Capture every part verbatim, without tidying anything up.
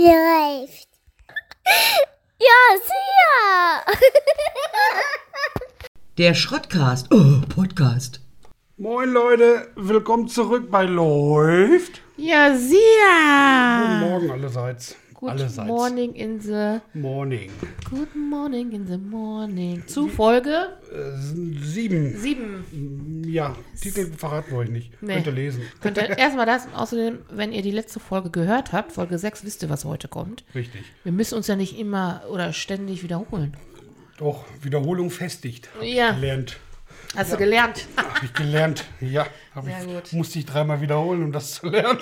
läuft. Ja, sicher. Der Schrottcast. Oh, Podcast. Moin Leute, willkommen zurück bei Läuft. Ja, sicher. Guten Morgen allerseits. Good allerseits. morning in the... Morning. Good morning in the morning. Zu Folge Äh, sieben. sieben. Ja, Titel verraten wir euch nicht. Nee. Könnt ihr lesen. Könnt ihr erstmal das, und außerdem, wenn ihr die letzte Folge gehört habt, Folge sechs, wisst ihr, was heute kommt. Richtig. Wir müssen uns ja nicht immer oder ständig wiederholen. Doch, Wiederholung festigt. Hab Ja. ich gelernt. Hast du gelernt? Hab ich gelernt. Ja, hab Sehr ich, gut. musste ich dreimal wiederholen, um das zu lernen.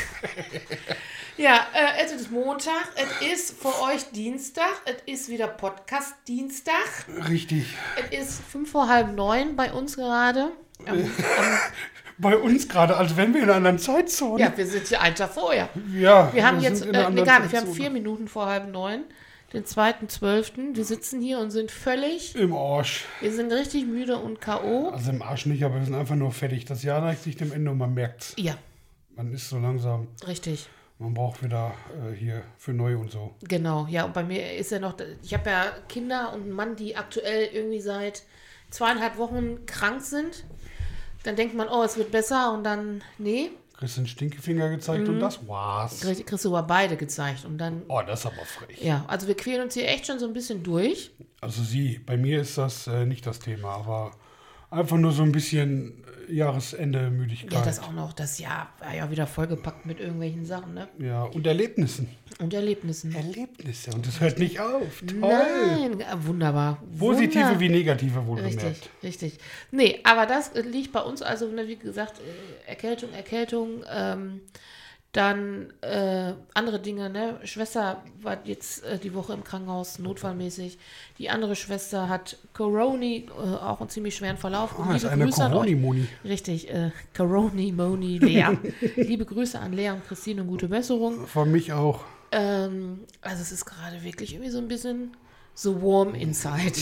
Ja, äh, es ist Montag, es ist für euch Dienstag, es ist wieder Podcast-Dienstag. Richtig. Es ist fünf vor halb neun bei uns gerade. Am, am, Bei uns gerade, als wenn wir in einer anderen Zeitzone. ja, wir sind hier einen Tag vorher. Ja, Wir haben sind jetzt, in einer äh, nee, anderen gar nicht, wir haben Zeitzone. vier Minuten vor halb neun, den zweiten zwölften. Wir sitzen hier und sind völlig, Im Arsch. wir sind richtig müde und K O. Also im Arsch nicht, aber wir sind einfach nur fertig. Das Jahr neigt sich dem Ende und man merkt's. Ja, Man ist so langsam. richtig. Man braucht wieder äh, hier für neu und so. Genau, ja, und bei mir ist ja noch, ich habe ja Kinder und einen Mann, die aktuell irgendwie seit zweieinhalb Wochen krank sind. Dann denkt man, oh, es wird besser und dann, nee, Kriegst du einen Stinkefinger gezeigt Mhm. und das war's. krieg- kriegst du aber beide gezeigt. Und dann, Oh, das ist aber frech. ja, also wir quälen uns hier echt schon so ein bisschen durch. Also sie, bei mir ist das äh, nicht das Thema, aber einfach nur so ein bisschen äh, Jahresende-Müdigkeit. Ja, das auch noch, das Jahr war ja wieder vollgepackt mit irgendwelchen Sachen, ne? Ja, und Erlebnissen. Und Erlebnissen. Erlebnisse. Und das hört nicht auf. Toll. Nein, äh, wunderbar. Positive Wunder- wie negative wohlgemerkt. Richtig, richtig. Nee, aber das äh, liegt bei uns, also ne, wie gesagt, äh, Erkältung, Erkältung, ähm, dann äh, andere Dinge, ne? Schwester war jetzt äh, die Woche im Krankenhaus, notfallmäßig. Die andere Schwester hat Coroni, äh, auch einen ziemlich schweren Verlauf. Und Ah, ist liebe eine Grüße an euch. Coroni-Moni. Richtig, äh, Coroni, Moni, Lea. Liebe Grüße an Lea und Christine und gute Besserung. Von mich auch. Ähm, also es ist gerade wirklich irgendwie so ein bisschen so warm inside.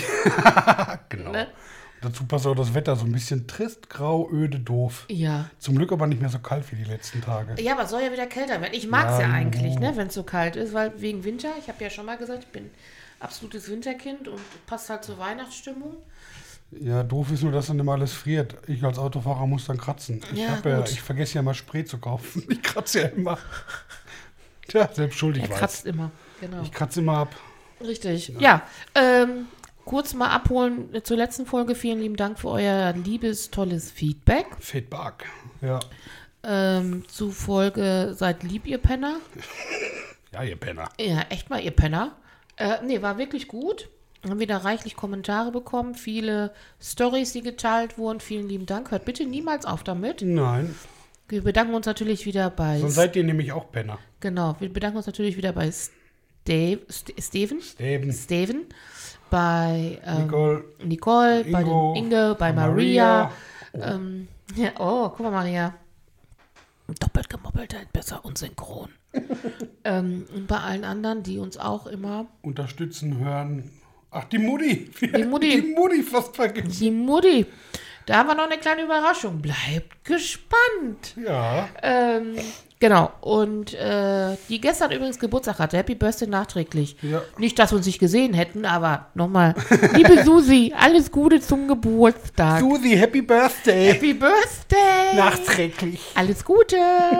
Genau. Ne? Dazu passt auch das Wetter so ein bisschen trist, grau, öde, doof. Ja. Zum Glück aber nicht mehr so kalt wie die letzten Tage. Ja, aber es soll ja wieder kälter werden. Ich mag es ja, Ja, eigentlich, no. ne, wenn es so kalt ist, weil wegen Winter, ich habe ja schon mal gesagt, ich bin absolutes Winterkind und passt halt zur Weihnachtsstimmung. Ja, doof ist nur, dass dann immer alles friert. Ich als Autofahrer muss dann kratzen. Ich, Ja, hab ja, gut. ich vergesse ja mal Spray zu kaufen. Ich kratze ja immer. Tja, selbst schuld, ich Er weiß. kratzt immer, genau. Ich kratze immer ab. Richtig. Ja, ähm, kurz mal abholen zur letzten Folge. Vielen lieben Dank für euer liebes, tolles Feedback. Feedback. Ja. Ähm, zu Folge Seid lieb, ihr Penner. Ja, ihr Penner. Ja, echt mal, ihr Penner. Äh, nee, war wirklich gut. Haben wieder reichlich Kommentare bekommen, viele Storys, die geteilt wurden. Vielen lieben Dank. Hört bitte niemals auf damit. Nein. Wir bedanken uns natürlich wieder bei... Sonst seid ihr nämlich auch Penner. Genau, wir bedanken uns natürlich wieder bei Steve, St- Steven. Steven. Steven. Bei ähm, Nicole. Nicole, bei Ingo, den Inge, bei bei Maria. Maria. Ähm, ja, oh, guck mal, Maria. Doppelt gemoppelt halt besser und synchron. ähm, und bei allen anderen, die uns auch immer... Unterstützen, hören. Ach, die Mutti. Die Mutti. Die Mutti fast vergessen. Die Mutti. Da haben wir noch eine kleine Überraschung. Bleibt gespannt. Ja. Ähm, genau. Und äh, die gestern übrigens Geburtstag hatte. Happy Birthday nachträglich. Ja. Nicht, dass wir uns nicht gesehen hätten, aber nochmal. Liebe Susi, alles Gute zum Geburtstag. Susi, Happy Birthday. Happy Birthday. Nachträglich. Alles Gute.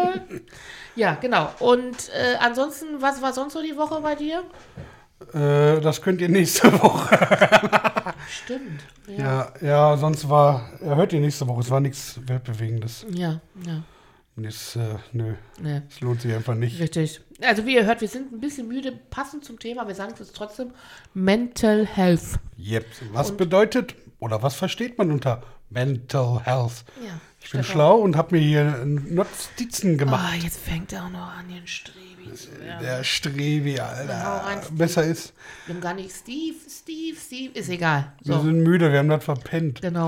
Ja, genau. Und äh, ansonsten, was war sonst so die Woche bei dir? Äh, das könnt ihr nächste Woche. Stimmt. Ja, ja, sonst war, ja, hört ihr nächste Woche, es war nichts Weltbewegendes. Ja, ja. Das, äh, nö, Nee. es lohnt sich einfach nicht. Richtig. Also wie ihr hört, wir sind ein bisschen müde, passend zum Thema. Wir sagen es jetzt trotzdem. Mental Health. Yep. Was bedeutet, oder was versteht man unter Mental Health? Ja. Ich bin Stefan. schlau und habe mir hier Notizen gemacht. Ah, jetzt fängt er auch noch an, den Strebi zu werden. Der Strebi, Hau Alter. rein, Steve. Besser ist, Wir haben gar nicht Steve, Steve, Steve. Ist egal. wir So, sind müde, wir haben das verpennt. genau.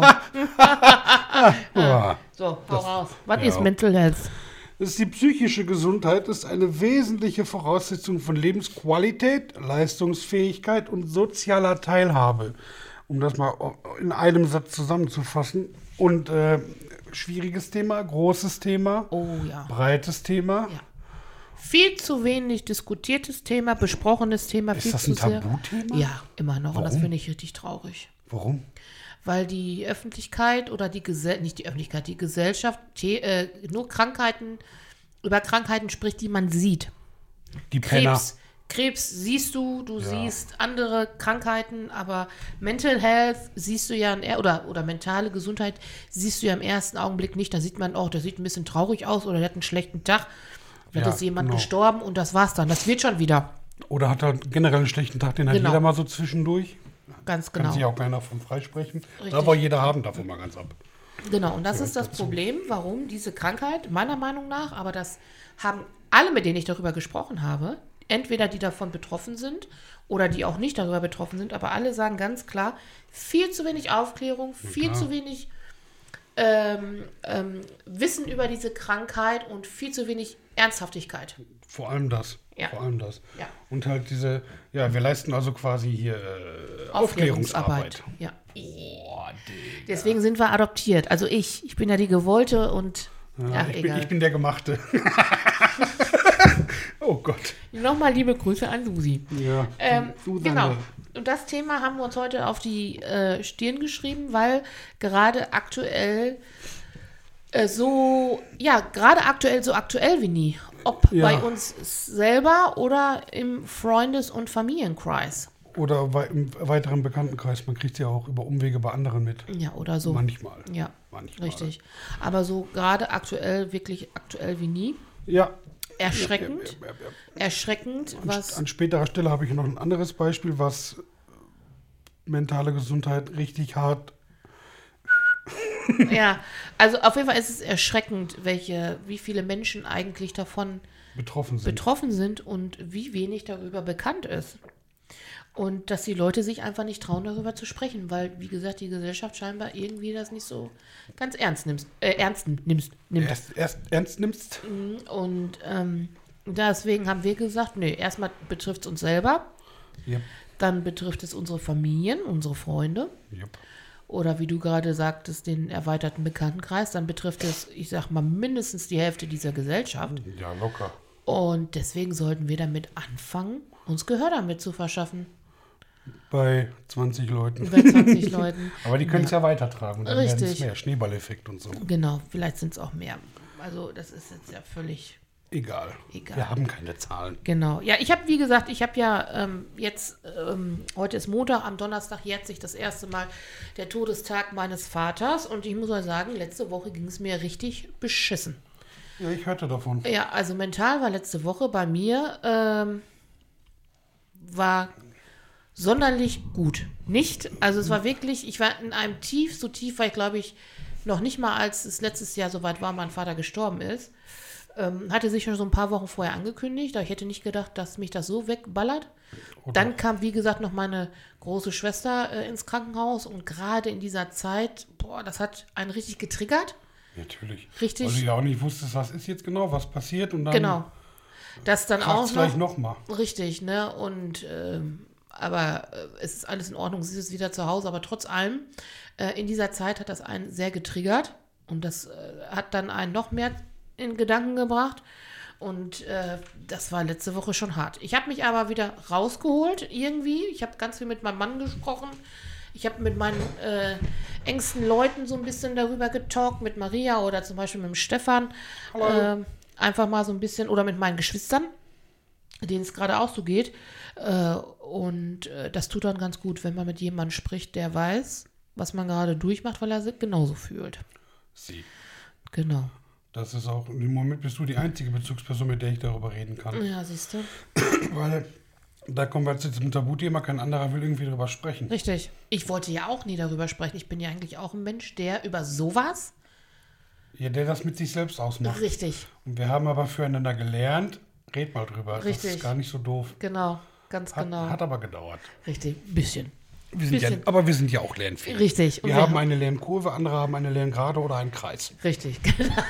Ja. So, hau raus. Was ja. ist Mental Health? Das ist die psychische Gesundheit ist eine wesentliche Voraussetzung von Lebensqualität, Leistungsfähigkeit und sozialer Teilhabe. Um das mal in einem Satz zusammenzufassen. Und äh, schwieriges Thema, großes Thema, Oh ja. breites Thema. Ja. Viel zu wenig diskutiertes Thema, besprochenes Thema. Ist viel das zu ein sehr. Tabuthema? Ja, immer noch. Und das Warum? finde ich richtig traurig. Warum? Weil die Öffentlichkeit oder die Gesellschaft, nicht die Öffentlichkeit, die Gesellschaft the- äh, nur Krankheiten, über Krankheiten spricht, die man sieht. Die Penner. Krebs, Krebs siehst du, du siehst andere Krankheiten, aber Mental Health siehst du ja, in, er- oder, oder mentale Gesundheit siehst du ja im ersten Augenblick nicht. Da sieht man, oh, der sieht ein bisschen traurig aus oder der hat einen schlechten Tag. Da Ja, ist jemand genau. gestorben und das war's dann. Das wird schon wieder. Oder hat er generell einen schlechten Tag, den hat Genau. jeder mal so zwischendurch. Ganz Kann genau. sich auch keiner von freisprechen. Richtig. Aber jeder haben davon mal ganz ab. Genau, und das ist das Problem, warum diese Krankheit, meiner Meinung nach, aber das haben alle, mit denen ich darüber gesprochen habe, entweder die davon betroffen sind oder die auch nicht darüber betroffen sind, aber alle sagen ganz klar, viel zu wenig Aufklärung, viel zu wenig ähm, ähm, Wissen über diese Krankheit und viel zu wenig Ernsthaftigkeit. Vor allem das. Ja. Vor allem das. Ja. Und halt diese, ja, wir leisten also quasi hier äh, Aufklärungsarbeit. Ja. Deswegen sind wir adoptiert. Also ich, ich bin ja die Gewollte und Ja, ja, ich, bin, egal. ich bin der Gemachte. Oh Gott. Nochmal liebe Grüße an Susi. Ja. Ähm, Susanne. genau. Und das Thema haben wir uns heute auf die äh, Stirn geschrieben, weil gerade aktuell äh, so, ja, gerade aktuell so aktuell wie nie. Ob Ja. bei uns selber oder im Freundes- und Familienkreis. Oder wei- im weiteren Bekanntenkreis. Man kriegt ja auch über Umwege bei anderen mit. Ja, oder so. Manchmal. Ja, Manchmal. richtig. Aber so gerade aktuell, wirklich aktuell wie nie. Ja. Erschreckend. Ja, ja, ja. Erschreckend, was. An späterer Stelle habe ich noch ein anderes Beispiel, was mentale Gesundheit richtig hart. Ja, also auf jeden Fall ist es erschreckend, welche, wie viele Menschen eigentlich davon betroffen sind. betroffen sind und wie wenig darüber bekannt ist. Und dass die Leute sich einfach nicht trauen, darüber zu sprechen, weil, wie gesagt, die Gesellschaft scheinbar irgendwie das nicht so ganz ernst nimmt. Äh, ernst nimmst, nimmt. erst, erst ernst nimmst. Und ähm, deswegen haben wir gesagt, nee, erstmal betrifft es uns selber, Yep. dann betrifft es unsere Familien, unsere Freunde. Yep. Oder wie du gerade sagtest, den erweiterten Bekanntenkreis, dann betrifft es, ich sag mal, mindestens die Hälfte dieser Gesellschaft. Ja, locker. Und deswegen sollten wir damit anfangen, uns Gehör damit zu verschaffen. Bei zwanzig Leuten. Bei zwanzig Leuten. Aber die können es ja. weitertragen. Dann werden es Richtig. mehr. Schneeballeffekt und so. Genau, vielleicht sind es auch mehr. Also das ist jetzt ja völlig Egal. egal. Wir haben keine Zahlen. Genau. Ja, ich habe, wie gesagt, ich habe ja ähm, jetzt, ähm, heute ist Montag, am Donnerstag jährt sich das erste Mal der Todestag meines Vaters. Und ich muss euch sagen, letzte Woche ging es mir richtig beschissen. Ja, ich hörte davon. Ja, also mental war letzte Woche bei mir, ähm, war sonderlich gut. Nicht, also es war wirklich, ich war in einem Tief, so tief war ich, glaube ich, noch nicht mal, als es letztes Jahr so weit war, mein Vater gestorben ist. Ähm, hatte sich schon so ein paar Wochen vorher angekündigt, aber ich hätte nicht gedacht, dass mich das so wegballert. Oder? Dann kam, wie gesagt, noch meine große Schwester äh, ins Krankenhaus und gerade in dieser Zeit, boah, das hat einen richtig getriggert. Natürlich. Richtig. Weil du ja auch nicht wusstest, was ist jetzt genau, was passiert. Und dann Genau. Das dann auch kracht's gleich noch. nochmal. Richtig, ne? Und ähm, aber äh, es ist alles in Ordnung, sie ist wieder zu Hause, aber trotz allem, äh, in dieser Zeit hat das einen sehr getriggert und das äh, hat dann einen noch mehr in Gedanken gebracht. Und äh, das war letzte Woche schon hart. Ich habe mich aber wieder rausgeholt irgendwie. Ich habe ganz viel mit meinem Mann gesprochen. Ich habe mit meinen äh, engsten Leuten so ein bisschen darüber getalkt, mit Maria oder zum Beispiel mit dem Stefan. Äh, einfach mal so ein bisschen, oder mit meinen Geschwistern, denen es gerade auch so geht. Äh, und äh, das tut dann ganz gut, wenn man mit jemandem spricht, der weiß, was man gerade durchmacht, weil er sich genauso fühlt. Sie. Genau. Das ist auch, im Moment bist du die einzige Bezugsperson, mit der ich darüber reden kann. Ja, siehst du. Weil, da kommen wir jetzt zum Tabuthema, kein anderer will irgendwie darüber sprechen. Richtig. Ich wollte ja auch nie darüber sprechen. Ich bin ja eigentlich auch ein Mensch, der über sowas. Ja, der das mit sich selbst ausmacht. Richtig. Und wir haben aber füreinander gelernt, red mal drüber. Richtig. Das ist gar nicht so doof. Genau. Ganz Hat, genau. hat aber gedauert. Richtig. Ein bisschen. Wir sind ja, Bisschen. aber wir sind ja auch lernfähig. Richtig. Und Wir haben eine Lernkurve, andere haben eine Lerngrade oder einen Kreis. Richtig.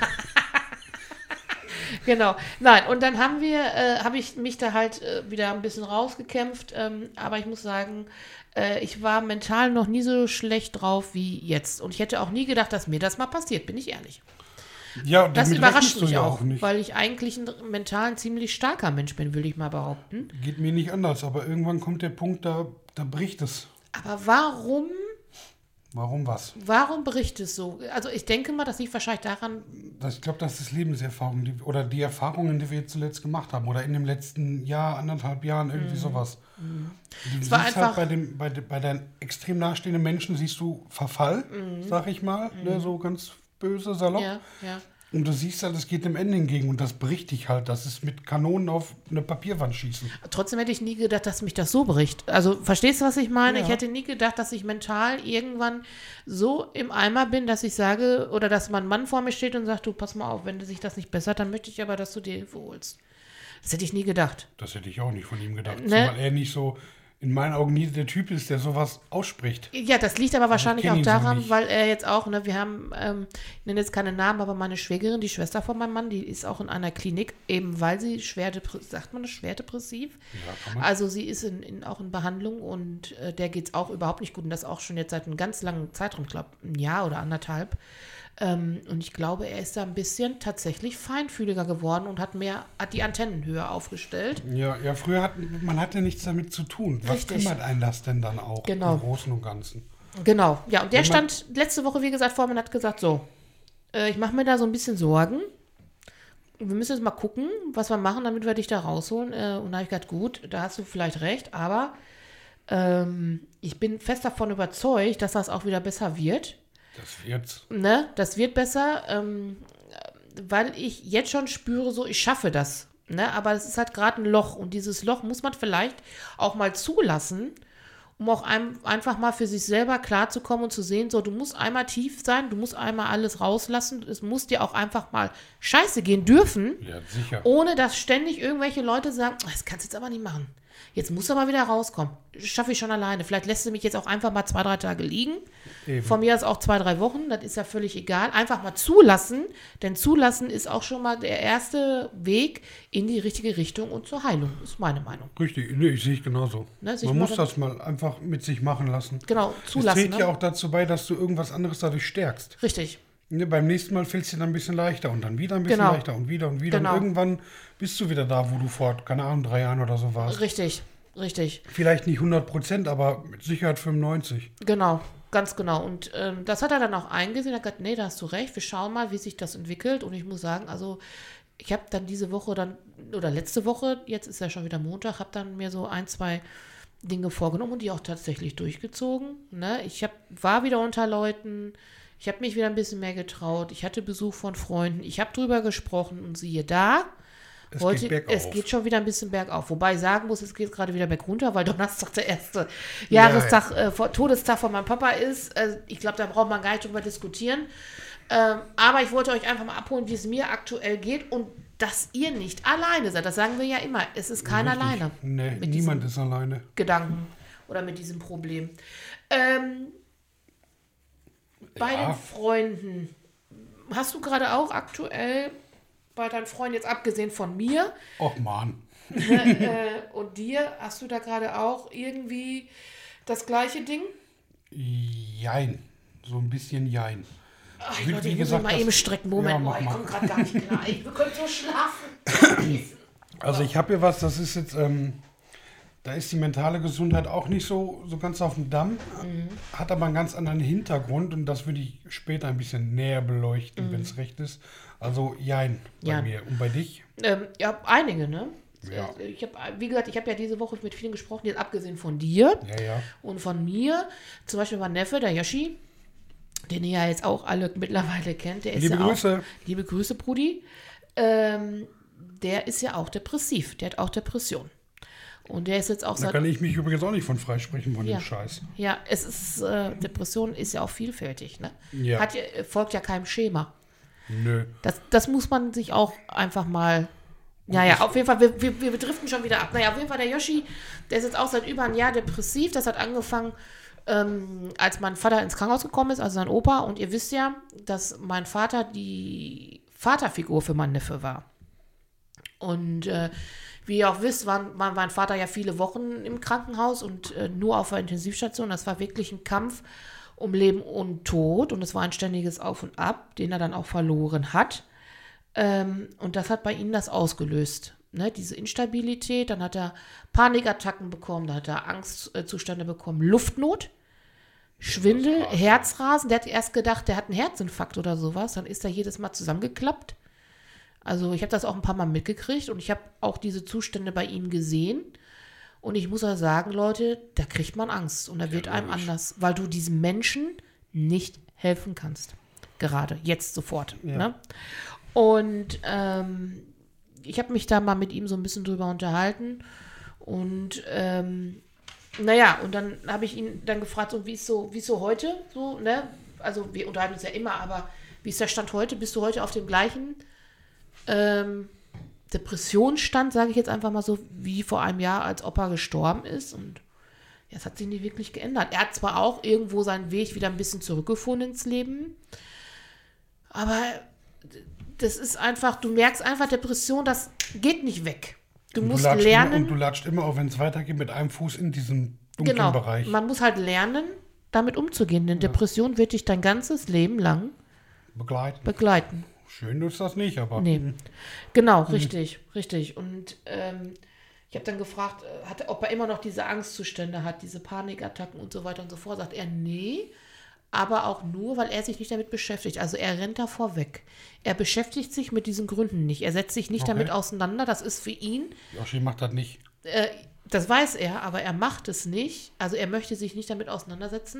Genau. Nein, und dann haben wir, äh, habe ich mich da halt äh, wieder ein bisschen rausgekämpft. Ähm, aber ich muss sagen, äh, ich war mental noch nie so schlecht drauf wie jetzt. Und ich hätte auch nie gedacht, dass mir das mal passiert, bin ich ehrlich. Ja, Das damit überrascht rechnest du mich ja auch, auch nicht. weil ich eigentlich ein mental ein ziemlich starker Mensch bin, will ich mal behaupten. Geht mir nicht anders, aber irgendwann kommt der Punkt, da, da bricht es. Aber warum, Warum was? warum bricht es so? Also ich denke mal, das liegt wahrscheinlich daran, Das, ich glaube, das ist Lebenserfahrung die, oder die Erfahrungen, die wir jetzt zuletzt gemacht haben oder in dem letzten Jahr, anderthalb Jahren, irgendwie Mhm. sowas. Du Es war siehst einfach- halt bei, dem, bei, de, bei deinen extrem nahestehenden Menschen siehst du Verfall, sag ich mal, ne, so ganz böse, salopp. Mhm. ja, ja. Und du siehst halt, es geht dem Ende entgegen und das bricht dich halt. Das ist mit Kanonen auf eine Papierwand schießen. Trotzdem hätte ich nie gedacht, dass mich das so bricht. Also verstehst du, was ich meine? Ja. Ich hätte nie gedacht, dass ich mental irgendwann so im Eimer bin, dass ich sage, oder dass mein Mann vor mir steht und sagt, du, pass mal auf, wenn sich das nicht bessert, dann möchte ich aber, dass du dir Hilfe holst. Das hätte ich nie gedacht. Das hätte ich auch nicht von ihm gedacht. Ne? Zumal er nicht so, in meinen Augen nie der Typ ist, der sowas ausspricht. Ja, das liegt aber wahrscheinlich kenn auch ihn so daran, nicht. weil er jetzt auch, ne, wir haben, ähm, ich nenne jetzt keine Namen, aber meine Schwägerin, die Schwester von meinem Mann, die ist auch in einer Klinik, eben weil sie schwer depressiv, sagt man das, schwer depressiv? Ja, kann man. Also sie ist in, in, auch in Behandlung und äh, der geht es auch überhaupt nicht gut und das auch schon jetzt seit einem ganz langen Zeitraum, ich glaube ein Jahr oder anderthalb. Ähm, und ich glaube, er ist da ein bisschen tatsächlich feinfühliger geworden und hat mehr, hat die Antennen höher aufgestellt. Ja, ja, früher hat man hatte nichts damit zu tun. Was Richtig. kümmert einen das denn dann auch Genau. im Großen und Ganzen? Genau, ja, und der Wenn man- stand letzte Woche, wie gesagt, vor mir und hat gesagt, so, äh, ich mache mir da so ein bisschen Sorgen. Wir müssen jetzt mal gucken, was wir machen, damit wir dich da rausholen. Äh, und da habe ich gesagt, gut, da hast du vielleicht recht, aber ähm, ich bin fest davon überzeugt, dass das auch wieder besser wird. Das wird's. Ne? Das wird besser, ähm, weil ich jetzt schon spüre, so, ich schaffe das. Ne? Aber es ist halt gerade ein Loch und dieses Loch muss man vielleicht auch mal zulassen, um auch ein, einfach mal für sich selber klarzukommen und zu sehen, so, du musst einmal tief sein, du musst einmal alles rauslassen, es muss dir auch einfach mal scheiße gehen dürfen, Ja, sicher. ohne dass ständig irgendwelche Leute sagen, "Ah, das kannst du jetzt aber nicht machen. Jetzt musst du aber wieder rauskommen. Das schaffe ich schon alleine. Vielleicht lässt du mich jetzt auch einfach mal zwei, drei Tage liegen. Eben. Von mir aus auch zwei, drei Wochen. Das ist ja völlig egal. Einfach mal zulassen. Denn zulassen ist auch schon mal der erste Weg in die richtige Richtung und zur Heilung. Ist meine Meinung. Richtig, nee, ich sehe ich genauso. Ne, sich man mal muss dann- das mal einfach mit sich machen lassen. Genau, Es zulassen. trägt Ne? ja auch dazu bei, dass du irgendwas anderes dadurch stärkst. Richtig. Ne, beim nächsten Mal fällt es dir dann ein bisschen leichter und dann wieder ein bisschen Genau. leichter und wieder und wieder. Genau. Und irgendwann bist du wieder da, wo du vor, keine Ahnung, drei Jahren oder so warst. Richtig. Richtig. Vielleicht nicht hundert Prozent, aber mit Sicherheit fünfundneunzig. Genau, ganz genau. Und ähm, das hat er dann auch eingesehen. Er hat gesagt, nee, da hast du recht, wir schauen mal, wie sich das entwickelt. Und ich muss sagen, also ich habe dann diese Woche dann, oder letzte Woche, jetzt ist ja schon wieder Montag, habe dann mir so ein, zwei Dinge vorgenommen und die auch tatsächlich durchgezogen. Ne? Ich hab, war wieder unter Leuten, ich habe mich wieder ein bisschen mehr getraut, ich hatte Besuch von Freunden, ich habe drüber gesprochen und siehe da, Es Heute, geht bergauf. es geht schon wieder ein bisschen bergauf. Wobei ich sagen muss, es geht gerade wieder bergunter, weil Donnerstag der erste Ja, Jahrestag, Äh, vor, Todestag von meinem Papa ist. Äh, ich glaube, da braucht man gar nicht drüber diskutieren. Ähm, aber ich wollte euch einfach mal abholen, wie es mir aktuell geht und dass ihr nicht alleine seid. Das sagen wir ja immer. Es ist keiner Richtig. alleine Nee, mit niemand ist alleine. Gedanken oder mit diesem Problem. Ähm, bei Ja. den Freunden, hast du gerade auch aktuell bei deinen Freunden, jetzt abgesehen von mir, Och man. äh, und dir, hast du da gerade auch irgendwie das gleiche Ding? Jein. So ein bisschen Jein. Ach, Wie- Leute, wie ich muss gesagt, mich mal das- eben strecken. Moment, Ja, oh, mach ich mal. komme gerade gar nicht klar. Ich, wir können so schlafen. Also ich habe hier was, das ist jetzt, ähm, da ist die mentale Gesundheit auch nicht so, so ganz auf dem Damm, Mhm. hat aber einen ganz anderen Hintergrund und das würde ich später ein bisschen näher beleuchten, wenn es recht ist. Also Jein bei Mhm. Ja. mir. Und bei dich? Ähm, ja, einige, ne? Ja. Äh, Ich habe, wie gesagt, ich habe ja diese Woche mit vielen gesprochen, jetzt abgesehen von dir Ja, ja. und von mir. Zum Beispiel mein Neffe, der Yoshi, den ihr ja jetzt auch alle mittlerweile kennt. Der ist Liebe ja Grüße. Auch, liebe Grüße, Brudi. Ähm, der ist ja auch depressiv. Der hat auch Depression. Und der ist jetzt auch Da seit kann ich mich übrigens auch nicht von freisprechen von Ja. dem Scheiß. Ja, es ist, äh, Depression ist ja auch vielfältig, ne? Ja. Hat ja, folgt ja keinem Schema. Nö. Das, das muss man sich auch einfach mal. Naja, auf jeden Fall, wir, wir, wir driften schon wieder ab. Naja, auf jeden Fall, der Yoshi, der ist jetzt auch seit über einem Jahr depressiv. Das hat angefangen, ähm, als mein Vater ins Krankenhaus gekommen ist, also sein Opa. Und ihr wisst ja, dass mein Vater die Vaterfigur für meinen Neffe war. Und äh, wie ihr auch wisst, war, war mein Vater ja viele Wochen im Krankenhaus und äh, nur auf der Intensivstation. Das war wirklich ein Kampf. um Leben und Tod und es war ein ständiges Auf und Ab, den er dann auch verloren hat. Ähm, und das hat bei ihm das ausgelöst. Ne? Diese Instabilität, dann hat er Panikattacken bekommen, dann hat er Angstzustände bekommen, Luftnot, Schwindel, Herzrasen. Der hat erst gedacht, der hat einen Herzinfarkt oder sowas. Dann ist er jedes Mal zusammengeklappt. Also ich habe das auch ein paar Mal mitgekriegt und ich habe auch diese Zustände bei ihm gesehen. Und ich muss auch sagen, Leute, da kriegt man Angst und da wird einem anders, weil du diesem Menschen nicht helfen kannst. Gerade, jetzt sofort. Ja. Ne? Und ähm, ich habe mich da mal mit ihm so ein bisschen drüber unterhalten. Und ähm, naja, und dann habe ich ihn dann gefragt, so, wie ist so, wie ist so heute? So, ne? Also wir unterhalten uns ja immer, aber wie ist der Stand heute? Bist du heute auf dem gleichen ähm, Depressionsstand, sage ich jetzt einfach mal so, wie vor einem Jahr, als Opa gestorben ist? Und ja, es hat sich nicht wirklich geändert. Er hat zwar auch irgendwo seinen Weg wieder ein bisschen zurückgefunden ins Leben, aber das ist einfach, du merkst einfach, Depression, das geht nicht weg. Du Und musst latscht lernen. Immer, und du latscht immer, auch wenn es weitergeht, mit einem Fuß in diesem dunklen Genau, Bereich. man muss halt lernen, damit umzugehen. Denn Depression wird dich dein ganzes Leben lang Begleiten. begleiten. Schön ist das nicht, aber. Nee. Genau, richtig, richtig. Und ähm, ich habe dann gefragt, äh, hat, ob er immer noch diese Angstzustände hat, diese Panikattacken und so weiter und so fort. Sagt er, nee, aber auch nur, weil er sich nicht damit beschäftigt. Also er rennt davor weg. Er beschäftigt sich mit diesen Gründen nicht. Er setzt sich nicht Okay. damit auseinander. Das ist für ihn, Yoshi macht das nicht. äh, das weiß er, aber er macht es nicht. Also er möchte sich nicht damit auseinandersetzen.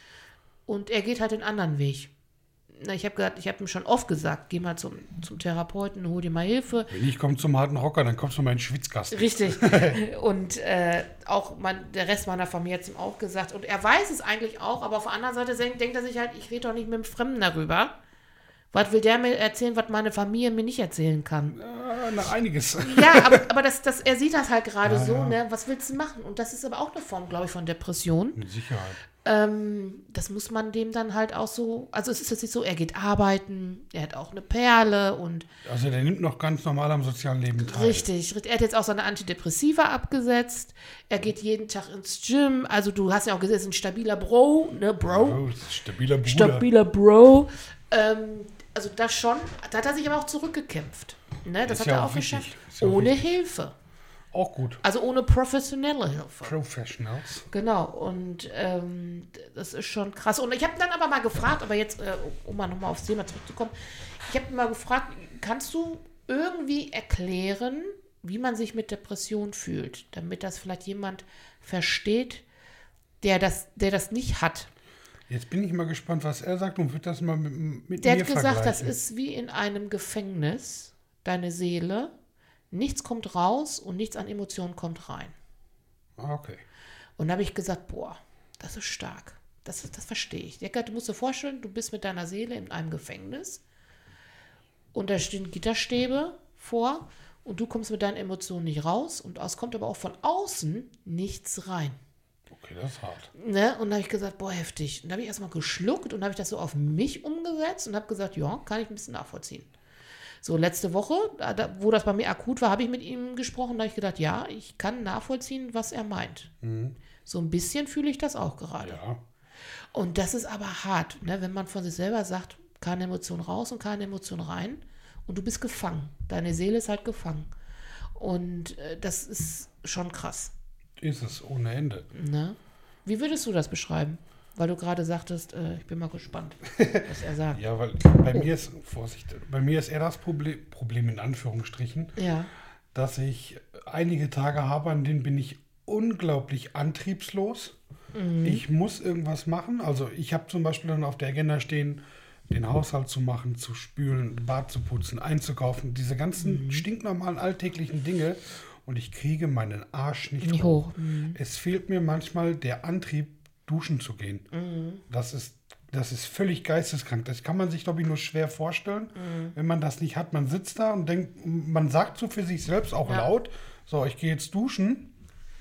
Und er geht halt den anderen Weg. Na, ich habe gesagt, ich habe ihm schon oft gesagt, geh mal zum, zum Therapeuten, hol dir mal Hilfe. Wenn ich komme zum harten Rocker, dann kommst du mal in den Schwitzkasten. Richtig. Und äh, auch mein, der Rest meiner Familie hat es ihm auch gesagt. Und er weiß es eigentlich auch, aber auf der anderen Seite denkt, denkt er sich halt, ich rede doch nicht mit einem Fremden darüber. Was will der mir erzählen, was meine Familie mir nicht erzählen kann? Äh, na, einiges. Ja, aber, aber das, das, er sieht das halt gerade Ja, so, ja. ne? Was willst du machen? Und das ist aber auch eine Form, glaube ich, von Depression. Mit Sicherheit. Ähm, das muss man dem dann halt auch so, also es ist jetzt nicht so, er geht arbeiten, er hat auch eine Perle und Also der nimmt noch ganz normal am sozialen Leben teil. richtig, er hat jetzt auch seine Antidepressiva abgesetzt, er geht jeden Tag ins Gym, also du hast ja auch gesehen, er ist ein stabiler Bro, ne, Bro, Oh, das ist ein stabiler Bruder. stabiler Bro, ähm, also das schon, da hat er sich aber auch zurückgekämpft, ne, das Ist hat ja er auch auch wichtig. geschafft, Ist ja auch ohne wichtig. Hilfe, Auch gut. also ohne professionelle Hilfe. Professionals. Genau, und ähm, das ist schon krass. Und ich habe dann aber mal gefragt, aber jetzt, äh, um mal nochmal aufs Thema zurückzukommen, ich habe mal gefragt, kannst du irgendwie erklären, wie man sich mit Depression fühlt, damit das vielleicht jemand versteht, der das, der das nicht hat? Jetzt bin ich mal gespannt, was er sagt und wird das mal mit, mit Der mir hat gesagt, das vergleichen. ist wie in einem Gefängnis, deine Seele, nichts kommt raus und nichts an Emotionen kommt rein. Ah, okay. Und da habe ich gesagt, boah, das ist stark. Das, ist, das verstehe ich. Du musst dir vorstellen, du bist mit deiner Seele in einem Gefängnis und da stehen Gitterstäbe vor und du kommst mit deinen Emotionen nicht raus und es kommt aber auch von außen nichts rein. Okay, das ist hart. Ne? Und da habe ich gesagt, boah, heftig. Und da habe ich erstmal geschluckt und habe ich das so auf mich umgesetzt und habe gesagt, ja, kann ich ein bisschen nachvollziehen. So, letzte Woche, da, da, wo das bei mir akut war, habe ich mit ihm gesprochen. Da habe ich gedacht, ja, ich kann nachvollziehen, was er meint. Mhm. So ein bisschen fühle ich das auch gerade. Ja. Und das ist aber hart, ne? Wenn man von sich selber sagt, keine Emotion raus und keine Emotion rein und du bist gefangen. Deine Seele ist halt gefangen. Und äh, das ist schon krass. Ist es ohne Ende. Ne? Wie würdest du das beschreiben? Weil du gerade sagtest, äh, ich bin mal gespannt, was er sagt. Ja, weil bei mir ist, Vorsicht, bei mir ist eher das Problem, Problem in Anführungsstrichen, Ja. dass ich einige Tage habe, an denen bin ich unglaublich antriebslos. Mhm. Ich muss irgendwas machen. Also ich habe zum Beispiel dann auf der Agenda stehen, den Haushalt zu machen, zu spülen, Bad zu putzen, einzukaufen, diese ganzen Mhm. stinknormalen alltäglichen Dinge. Und ich kriege meinen Arsch nicht, Nicht hoch. hoch. Mhm. Es fehlt mir manchmal der Antrieb, duschen zu gehen. Mhm. Das ist, das ist völlig geisteskrank. Das kann man sich, glaube ich, nur schwer vorstellen, Mhm. wenn man das nicht hat. Man sitzt da und denkt, man sagt so für sich selbst auch Ja. laut, so, ich gehe jetzt duschen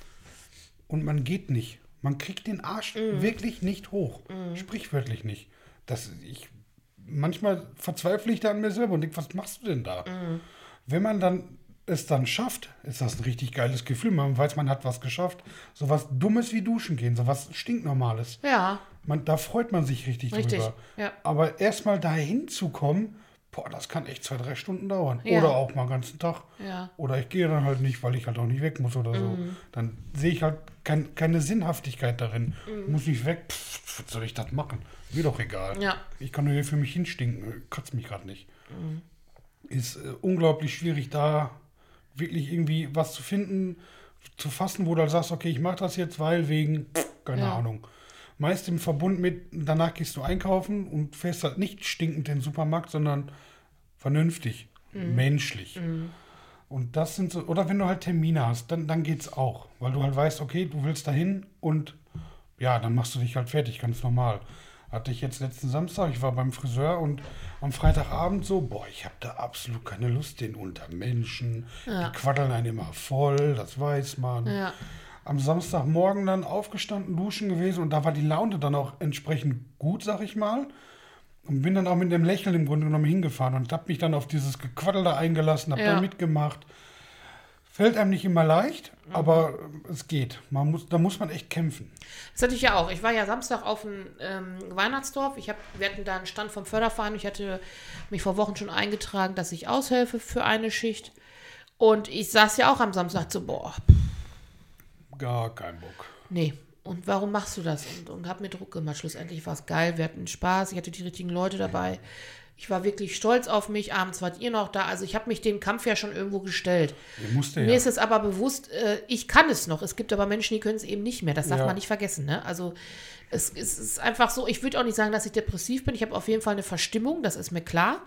und man geht nicht. Man kriegt den Arsch Mhm. wirklich nicht hoch. Sprichwörtlich nicht. Das, ich, manchmal verzweifle ich da an mir selber und denke, was machst du denn da? Mhm. Wenn man dann es dann schafft, ist das ein richtig geiles Gefühl. Man weiß, man hat was geschafft. So was Dummes wie Duschen gehen, so was Stinknormales. Ja. Man, da freut man sich richtig, Richtig, drüber. ja. Aber erstmal dahin zu kommen, boah, das kann echt zwei, drei Stunden dauern. Ja. Oder auch mal einen ganzen Tag. Ja. Oder ich gehe dann halt nicht, weil ich halt auch nicht weg muss oder so. Mhm. Dann sehe ich halt kein, keine Sinnhaftigkeit darin. Muss nicht weg, pff, was soll ich das machen? Mir doch egal. Ja. Ich kann nur hier für mich hinstinken, kratzt mich gerade nicht. Ist äh, unglaublich schwierig, da wirklich irgendwie was zu finden, zu fassen, wo du halt sagst, okay, ich mache das jetzt, weil wegen, pff, keine Ja. Ahnung. Meist im Verbund mit, danach gehst du einkaufen und fährst halt nicht stinkend in den Supermarkt, sondern vernünftig, menschlich. Und das sind so, oder wenn du halt Termine hast, dann, dann geht's auch, weil du halt weißt, okay, du willst dahin und ja, dann machst du dich halt fertig, ganz normal. Hatte ich jetzt letzten Samstag, ich war beim Friseur und am Freitagabend so, boah, ich habe da absolut keine Lust, den unter Menschen, Ja. die quaddeln einen immer voll, das weiß man. Ja. Am Samstagmorgen dann aufgestanden, duschen gewesen und da war die Laune dann auch entsprechend gut, sag ich mal. Und bin dann auch mit dem Lächeln im Grunde genommen hingefahren und habe mich dann auf dieses Gequaddel da eingelassen, habe Ja. da mitgemacht. Fällt einem nicht immer leicht, aber es geht. Man muss, da muss man echt kämpfen. Das hatte ich ja auch. Ich war ja Samstag auf dem ähm, Weihnachtsdorf. Ich hab, wir hatten da einen Stand vom Förderverein. Ich hatte mich vor Wochen schon eingetragen, dass ich aushelfe für eine Schicht. Und ich saß ja auch am Samstag so, boah, Gar kein Bock. nee. Und warum machst du das? Und, und hab mir Druck gemacht. Schlussendlich war es geil. Wir hatten Spaß. Ich hatte die richtigen Leute dabei. Ich war wirklich stolz auf mich. Abends wart ihr noch da. Also ich habe mich dem Kampf ja schon irgendwo gestellt. Ihr musste Mir ja. ist es aber bewusst, äh, ich kann es noch. Es gibt aber Menschen, die können es eben nicht mehr. Das darf Ja. man nicht vergessen. Ne? Also es, es ist einfach so, ich würde auch nicht sagen, dass ich depressiv bin. Ich habe auf jeden Fall eine Verstimmung, das ist mir klar.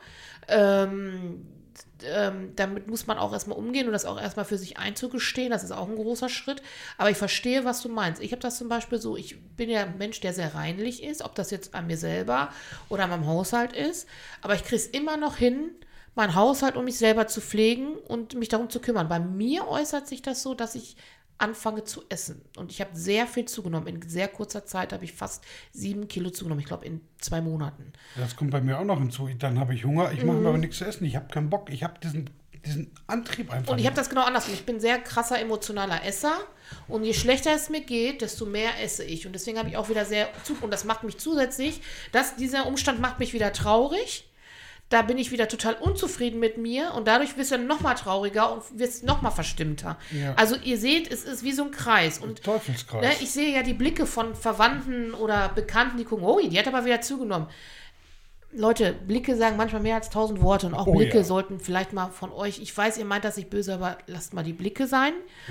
Ähm, ähm, damit muss man auch erstmal umgehen und das auch erstmal für sich einzugestehen. Das ist auch ein großer Schritt. Aber ich verstehe, was du meinst. Ich habe das zum Beispiel so, ich bin ja ein Mensch, der sehr reinlich ist, ob das jetzt an mir selber oder an meinem Haushalt ist. Aber ich kriege es immer noch hin, meinen Haushalt um mich selber zu pflegen und mich darum zu kümmern. Bei mir äußert sich das so, dass ich anfange zu essen. Und ich habe sehr viel zugenommen. In sehr kurzer Zeit habe ich fast sieben Kilo zugenommen. Ich glaube, in zwei Monaten. Das kommt bei mir auch noch hinzu. Dann habe ich Hunger, ich Mhm. mache mir aber nichts zu essen. Ich habe keinen Bock. Ich habe diesen, diesen Antrieb einfach Und ich nicht. habe das genau andersrum. Ich bin sehr krasser emotionaler Esser. Und je schlechter es mir geht, desto mehr esse ich. Und deswegen habe ich auch wieder sehr zu. Und das macht mich zusätzlich, dass dieser Umstand macht mich wieder traurig. Da bin ich wieder total unzufrieden mit mir und dadurch wirst du dann noch mal trauriger und wirst noch mal verstimmter. Ja. Also ihr seht, es ist wie so ein Kreis. Und Teufelskreis. ne, ich sehe ja die Blicke von Verwandten oder Bekannten, die gucken, oh, die hat aber wieder zugenommen. Leute, Blicke sagen manchmal mehr als tausend Worte und auch Oh, Blicke ja. sollten vielleicht mal von euch, ich weiß, ihr meint das nicht böse, aber lasst mal die Blicke sein.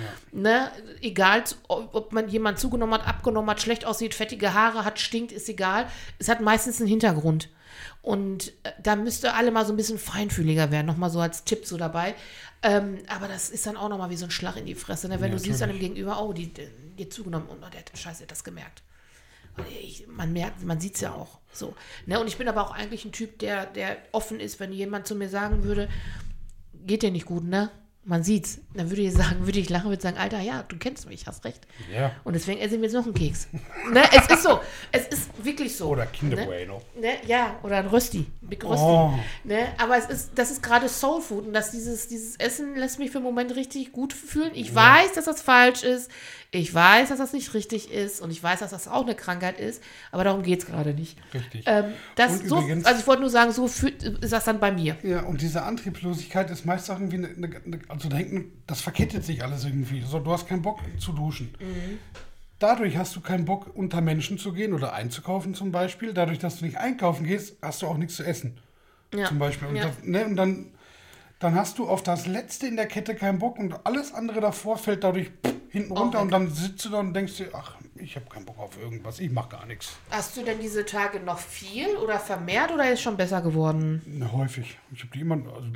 Ne? Egal, ob man jemand zugenommen hat, abgenommen hat, schlecht aussieht, fettige Haare hat, stinkt, ist egal. Es hat meistens einen Hintergrund. Und äh, da müsst ihr alle mal so ein bisschen feinfühliger werden, nochmal so als Tipp so dabei. Ähm, aber das ist dann auch nochmal wie so ein Schlag in die Fresse, ne? Wenn Ja, du siehst an dem natürlich. Gegenüber, oh, die, die, die hat zugenommen und oh, der hat Scheiße, der hat das gemerkt. Und ich, man merkt, man sieht es ja auch so. Ne? Und ich bin aber auch eigentlich ein Typ, der, der offen ist, wenn jemand zu mir sagen würde, geht dir nicht gut, ne? Man sieht's. Dann würde ich sagen, würde ich lachen, würde sagen, Alter, ja, du kennst mich, hast recht. Ja. Und deswegen esse ich mir jetzt noch einen Keks. Ne? Es ist so. Es ist wirklich so. Oder Kinder ne? Bueno. Ne? Ja, oder ein Rösti. Big Rösti. Oh. Ne? Aber es ist, das ist gerade Soul Food und das, dieses, dieses Essen lässt mich für einen Moment richtig gut fühlen. Ich weiß, dass das falsch ist. Ich weiß, dass das nicht richtig ist. Und ich weiß, dass das auch eine Krankheit ist. Aber darum geht es gerade nicht. Richtig. Ähm, das Und so, übrigens- also ich wollte nur sagen, so fühlt, ist das dann bei mir. Ja, und diese Antriebslosigkeit ist meist auch irgendwie eine, eine, eine also da hängt, das verkettet sich alles irgendwie. So, du hast keinen Bock zu duschen. Mhm. Dadurch hast du keinen Bock, unter Menschen zu gehen oder einzukaufen zum Beispiel. Dadurch, dass du nicht einkaufen gehst, hast du auch nichts zu essen. Ja. Zum Beispiel. Und, Ja. das, ne, und dann, dann hast du auf das Letzte in der Kette keinen Bock und alles andere davor fällt dadurch pff, hinten runter weg. und dann sitzt du da und denkst dir, ach, ich habe keinen Bock auf irgendwas, ich mache gar nichts. Hast du denn diese Tage noch viel oder vermehrt oder ist schon besser geworden? Ne, häufig. Ich habe die immer. Also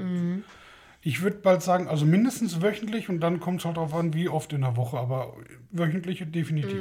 Ich würde bald sagen, also mindestens wöchentlich und dann kommt es halt darauf an, wie oft in der Woche, aber wöchentlich definitiv.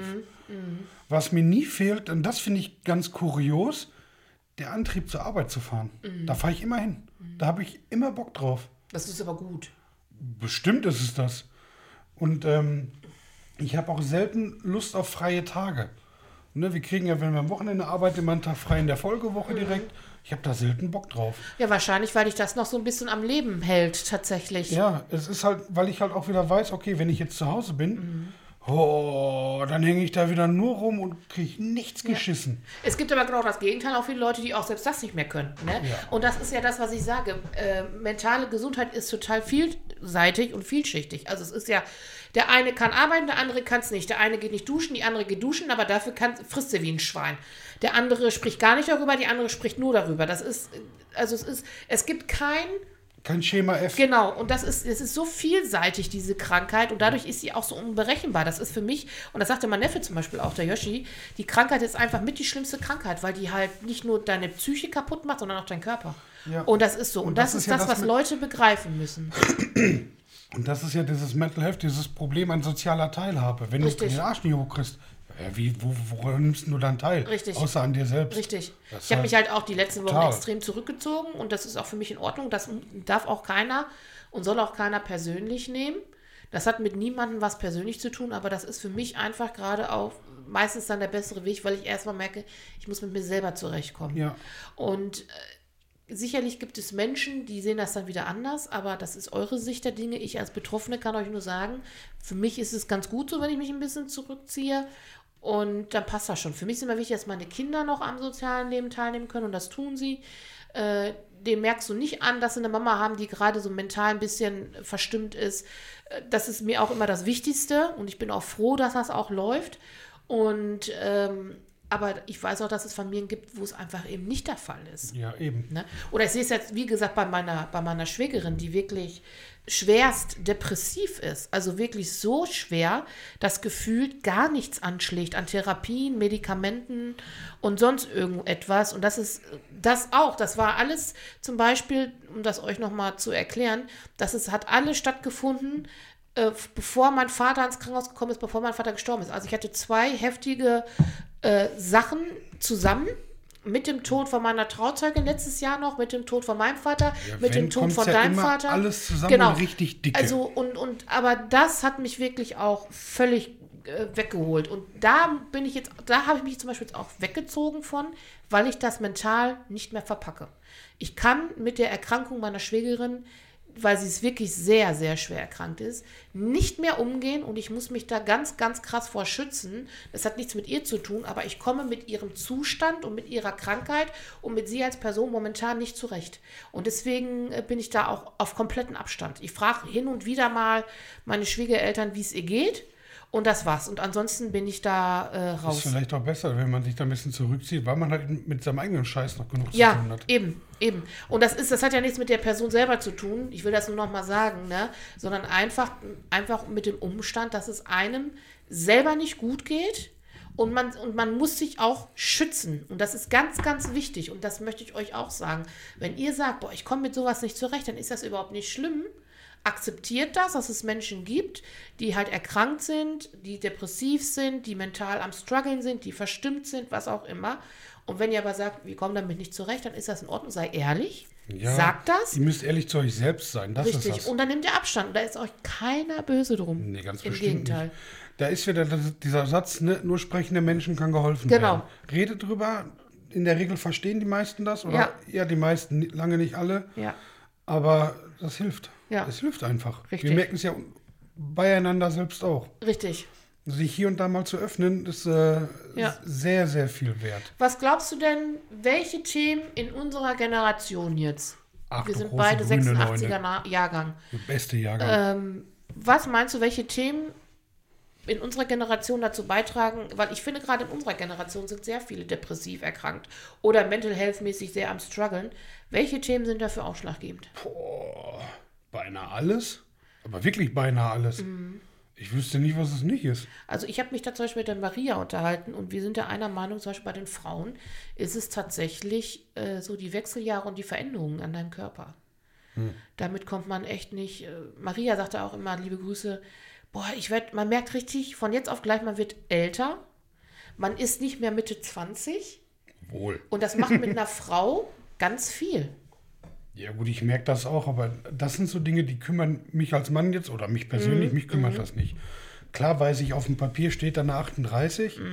Was mir nie fehlt, und das finde ich ganz kurios, der Antrieb zur Arbeit zu fahren. Da fahre ich immer hin. Da habe ich immer Bock drauf. Das ist aber gut. Bestimmt ist es das. Und ähm, ich habe auch selten Lust auf freie Tage. Ne, wir kriegen ja, wenn wir am Wochenende arbeiten, immer einen Tag frei in der Folgewoche direkt. Ich habe da selten Bock drauf. Ja, wahrscheinlich, weil dich das noch so ein bisschen am Leben hält, tatsächlich. Ja, es ist halt, weil ich halt auch wieder weiß, okay, wenn ich jetzt zu Hause bin, mhm. oh, dann hänge ich da wieder nur rum und kriege nichts ja. geschissen. Es gibt aber genau das Gegenteil, auch viele Leute, die auch selbst das nicht mehr können. Ne? Ja. Und das ist ja das, was ich sage. Äh, mentale Gesundheit ist total vielseitig und vielschichtig. Also es ist ja, der eine kann arbeiten, der andere kann es nicht. Der eine geht nicht duschen, die andere geht duschen, aber dafür kann, frisst sie wie ein Schwein. Der andere spricht gar nicht darüber, die andere spricht nur darüber. Das ist, also es ist, es gibt kein... Kein Schema F. Genau, und das ist, es ist so vielseitig, diese Krankheit, und dadurch ist sie auch so unberechenbar. Das ist für mich, und das sagte mein Neffe zum Beispiel auch, der Yoshi, die Krankheit ist einfach mit die schlimmste Krankheit, weil die halt nicht nur deine Psyche kaputt macht, sondern auch deinen Körper. Ja. Und das ist so. Und, und das, das ist das, das was Leute begreifen müssen. Und das ist ja dieses Mental Health, dieses Problem an sozialer Teilhabe. Wenn Richtig. du den Arsch nicht hochkriegst, ja, wie, wo, woran nimmst du dann teil? Richtig. Außer an dir selbst. Richtig. Das ich habe mich halt auch die letzten Wochen total. extrem zurückgezogen, und das ist auch für mich in Ordnung. Das darf auch keiner und soll auch keiner persönlich nehmen. Das hat mit niemandem was persönlich zu tun, aber das ist für mich einfach gerade auch meistens dann der bessere Weg, weil ich erstmal merke, ich muss mit mir selber zurechtkommen. Ja. Und äh, sicherlich gibt es Menschen, die sehen das dann wieder anders, aber das ist eure Sicht der Dinge. Ich als Betroffene kann euch nur sagen, für mich ist es ganz gut so, wenn ich mich ein bisschen zurückziehe. Und dann passt das schon. Für mich ist immer wichtig, dass meine Kinder noch am sozialen Leben teilnehmen können, und das tun sie. Äh, dem merkst du nicht an, dass sie eine Mama haben, die gerade so mental ein bisschen verstimmt ist. Das ist mir auch immer das Wichtigste, und ich bin auch froh, dass das auch läuft. Und ähm, aber ich weiß auch, dass es Familien gibt, wo es einfach eben nicht der Fall ist. Ja, eben. Ne? Oder ich sehe es jetzt, wie gesagt, bei meiner, bei meiner Schwägerin, die wirklich schwerst depressiv ist. Also wirklich so schwer, dass gefühlt gar nichts anschlägt an Therapien, Medikamenten und sonst irgendetwas. Und das ist das auch. Das war alles zum Beispiel, um das euch nochmal zu erklären, dass es hat alles stattgefunden, äh, bevor mein Vater ins Krankenhaus gekommen ist, bevor mein Vater gestorben ist. Also ich hatte zwei heftige äh, Sachen zusammen. Mit dem Tod von meiner Trauzeugin letztes Jahr noch, mit dem Tod von meinem Vater, ja, mit dem Tod von ja deinem immer Vater. Alles zusammen genau. richtig dicke. Also und, und aber das hat mich wirklich auch völlig äh, weggeholt. Und da bin ich jetzt, da habe ich mich zum Beispiel jetzt auch weggezogen von, weil ich das mental nicht mehr verpacke. Ich kann mit der Erkrankung meiner Schwägerin, weil sie es wirklich sehr, sehr schwer erkrankt ist, nicht mehr umgehen, und ich muss mich da ganz, ganz krass vor schützen. Das hat nichts mit ihr zu tun, aber ich komme mit ihrem Zustand und mit ihrer Krankheit und mit sie als Person momentan nicht zurecht. Und deswegen bin ich da auch auf kompletten Abstand. Ich frage hin und wieder mal meine Schwiegereltern, wie es ihr geht. Und das war's. Und ansonsten bin ich da äh, raus. Das ist vielleicht auch besser, wenn man sich da ein bisschen zurückzieht, weil man halt mit seinem eigenen Scheiß noch genug ja, zu tun hat. Ja, eben, eben. Und das ist, das hat ja nichts mit der Person selber zu tun. Ich will das nur noch mal sagen, ne? Sondern einfach, einfach mit dem Umstand, dass es einem selber nicht gut geht. Und man, und man muss sich auch schützen. Und das ist ganz, ganz wichtig. Und das möchte ich euch auch sagen. Wenn ihr sagt, boah, ich komme mit sowas nicht zurecht, dann ist das überhaupt nicht schlimm. Akzeptiert das, dass es Menschen gibt, die halt erkrankt sind, die depressiv sind, die mental am Struggeln sind, die verstimmt sind, was auch immer. Und wenn ihr aber sagt, wir kommen damit nicht zurecht, dann ist das in Ordnung. Sei ehrlich, ja, sagt das. Ihr müsst ehrlich zu euch selbst sein, das Richtig. ist das. Und dann nehmt ihr Abstand. Da ist euch keiner böse drum. Nee, ganz Im bestimmt Gegenteil. Nicht. Da ist wieder das, dieser Satz, ne, nur sprechende Menschen kann geholfen genau. werden. Redet drüber. In der Regel verstehen die meisten das. Oder ja, ja die meisten, lange nicht alle. Ja. Aber das hilft. Ja. Es hilft einfach. Richtig. Wir merken es ja beieinander selbst auch. Richtig. Sich hier und da mal zu öffnen, ist äh, ja. sehr, sehr viel wert. Was glaubst du denn, welche Themen in unserer Generation jetzt? Ach, wir sind beide sechsundachtziger Neune. Jahrgang. Der beste Jahrgang. Ähm, was meinst du, welche Themen in unserer Generation dazu beitragen? Weil ich finde, gerade in unserer Generation sind sehr viele depressiv erkrankt oder mental health mäßig sehr am struggeln. Welche Themen sind dafür ausschlaggebend? Boah, beinahe alles. Aber wirklich beinahe alles. Mhm. Ich wüsste nicht, was es nicht ist. Also ich habe mich da zum Beispiel mit der Maria unterhalten, und wir sind ja einer Meinung, zum Beispiel bei den Frauen, ist es tatsächlich äh, so die Wechseljahre und die Veränderungen an deinem Körper. Hm. Damit kommt man echt nicht. Äh, Maria sagte auch immer, liebe Grüße, boah, ich werd, man merkt richtig, von jetzt auf gleich, man wird älter, man ist nicht mehr Mitte zwanzig. Wohl. Und das macht mit einer Frau ganz viel. Ja gut, ich merke das auch, aber das sind so Dinge, die kümmern mich als Mann jetzt, oder mich persönlich, mhm. mich kümmert mhm. das nicht. Klar weiß ich, auf dem Papier steht da eine achtunddreißig, mhm.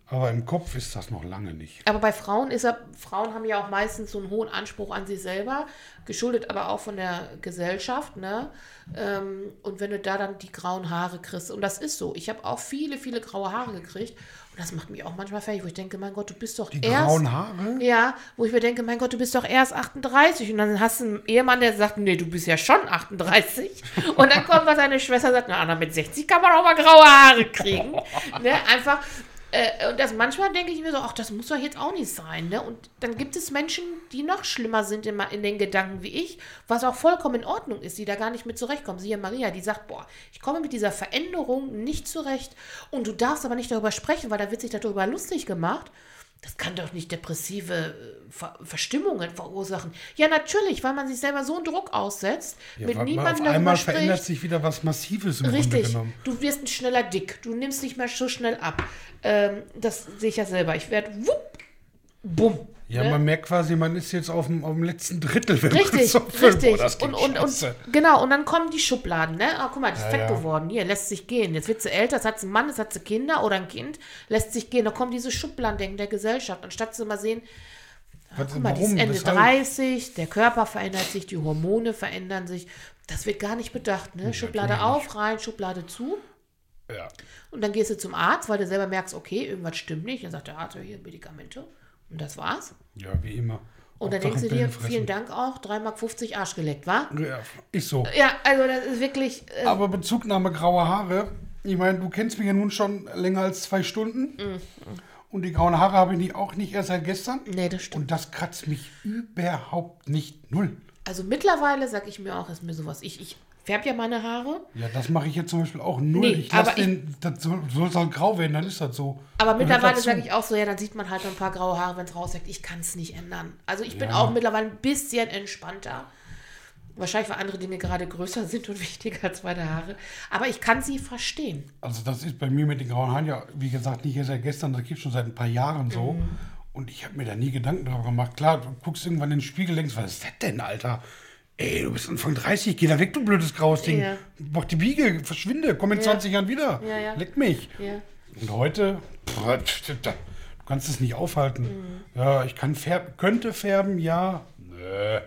Aber im Kopf ist das noch lange nicht. Aber bei Frauen ist er, Frauen haben ja auch meistens so einen hohen Anspruch an sich selber, geschuldet aber auch von der Gesellschaft, ne? Ähm, und wenn du da dann die grauen Haare kriegst, und das ist so, ich habe auch viele, viele graue Haare gekriegt, und das macht mich auch manchmal fertig, wo ich denke, mein Gott, du bist doch Die erst... grauen Haare? Ja, wo ich mir denke, mein Gott, du bist doch erst achtunddreißig, und dann hast du einen Ehemann, der sagt, nee, du bist ja schon achtunddreißig, und dann kommt was seine Schwester und sagt, na, Anna, mit sechzig kann man auch mal graue Haare kriegen, ne? Einfach... Äh, und das manchmal denke ich mir so, ach, das muss doch jetzt auch nicht sein, ne? Und dann gibt es Menschen, die noch schlimmer sind in, in den Gedanken wie ich, was auch vollkommen in Ordnung ist, die da gar nicht mit zurechtkommen. Siehe Maria, die sagt, boah, ich komme mit dieser Veränderung nicht zurecht und du darfst aber nicht darüber sprechen, weil da wird sich darüber lustig gemacht. Das kann doch nicht depressive äh, Ver Verstimmungen verursachen. Ja, natürlich, weil man sich selber so einen Druck aussetzt, Ja, mit weil man niemandem auf darüber einmal spricht. verändert sich wieder was Massives im Grunde Richtig, genommen. du wirst ein schneller dick, du nimmst nicht mehr so schnell ab. Ähm, das sehe ich ja selber. Ich werde wupp, bumm. Ja, ne? man merkt quasi, man ist jetzt auf dem, auf dem letzten Drittel. Wenn man Richtig, so will. richtig. Boah, das und, klingt und, und scheiße. genau, und dann kommen die Schubladen, ne? Ah, guck mal, die ist Ja, fett ja. geworden. Hier, lässt sich gehen. Jetzt wird sie älter, jetzt hat sie einen Mann, jetzt hat sie Kinder oder ein Kind, lässt sich gehen. Da kommen diese Schubladendenken der Gesellschaft, anstatt zu mal sehen, ah, Was- guck mal, die ist warum? Ende Weshalb? dreißig, der Körper verändert sich, die Hormone verändern sich. Das wird gar nicht bedacht, ne? Schublade natürlich auf, rein, Schublade zu. Ja. Und dann gehst du zum Arzt, weil du selber merkst, okay, irgendwas stimmt nicht. Dann sagt der Arzt, ja, hier Medikamente. Und das war's. ja, wie immer. Und dann Hauptsache denkst du dir, Pillen fressen. vielen Dank auch, drei Mark fünfzig Arsch geleckt, wa? Ja, ist so. Ja, also das ist wirklich... Äh, Aber Bezugnahme graue Haare, ich meine, du kennst mich ja nun schon länger als zwei Stunden. Mhm. Und die grauen Haare habe ich nicht, auch nicht erst seit gestern. nee, das stimmt. Und das kratzt mich überhaupt nicht null. Also mittlerweile sage ich mir auch, ist mir sowas. Ich, ich färbe ja meine Haare, Ja, das mache ich jetzt zum Beispiel auch null. Nee, ich lasse aber ich- den, das soll, soll es halt grau werden, dann ist das so. aber Gehört mittlerweile dazu. sage ich auch so, ja, dann sieht man halt noch ein paar graue Haare, wenn es rauswächst. Ich kann es nicht ändern. Also ich bin Ja. auch mittlerweile ein bisschen entspannter. Wahrscheinlich, weil andere Dinge gerade größer sind und wichtiger als meine Haare. Aber ich kann sie verstehen. Also das ist bei mir mit den grauen Haaren ja, wie gesagt, nicht erst seit gestern, das gibt schon seit ein paar Jahren so. Mhm. Und ich habe mir da nie Gedanken darüber gemacht. Klar, du guckst irgendwann in den Spiegel und denkst, was ist das denn, Alter? Ey, du bist Anfang dreißig, geh da weg, du blödes graues Ding. Ja. Mach die Biege, verschwinde, komm in Ja. zwanzig Jahren wieder. Ja, ja. Leck mich. Ja. Und heute, pff, du kannst es nicht aufhalten. Mhm. Ja, ich kann färben, könnte färben, ja. Nö.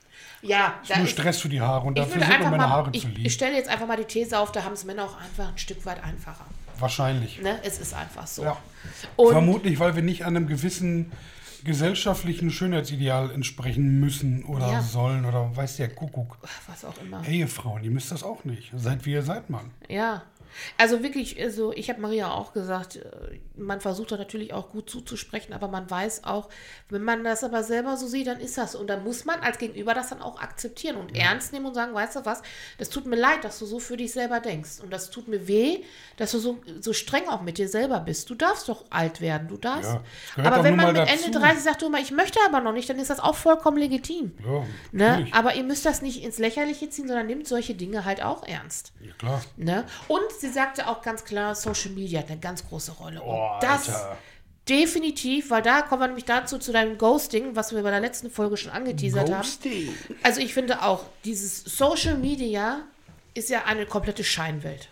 Ja, Ist da nur ist, Stress für die Haare und ich dafür würde sind mir einfach meine mal, Haare ich, zu lieb. ich stelle jetzt einfach mal die These auf, da haben es Männer auch einfach ein Stück weit einfacher. Wahrscheinlich. Ne? Es ist einfach so. Ja. Und Vermutlich, weil wir nicht einem gewissen gesellschaftlichen Schönheitsideal entsprechen müssen oder Ja. sollen oder weiß der Kuckuck. was auch immer. Ehefrauen, ihr müsst das auch nicht. Seid wie ihr seid, Mann. Ja, also wirklich, also ich habe Maria auch gesagt, äh, man versucht da natürlich auch gut zuzusprechen, aber man weiß auch, wenn man das aber selber so sieht, dann ist das so. Und dann muss man als Gegenüber das dann auch akzeptieren und ernst nehmen und sagen, weißt du was, das tut mir leid, dass du so für dich selber denkst. Und das tut mir weh, dass du so, so streng auch mit dir selber bist. Du darfst doch alt werden, du darfst. Ja, das gehört aber doch wenn nun man mal mit dazu. Ende dreißig sagt, du mal, ich möchte aber noch nicht, dann ist das auch vollkommen legitim. Ja, Ne? natürlich. Aber ihr müsst das nicht ins Lächerliche ziehen, sondern nehmt solche Dinge halt auch ernst. Ja, klar. Ne? Und sie sagte auch ganz klar, Social Media hat eine ganz große Rolle. Oh, und das Alter. definitiv, weil da kommen wir nämlich dazu, zu deinem Ghosting, was wir bei der letzten Folge schon angeteasert haben. Also ich finde auch, dieses Social Media ist ja eine komplette Scheinwelt.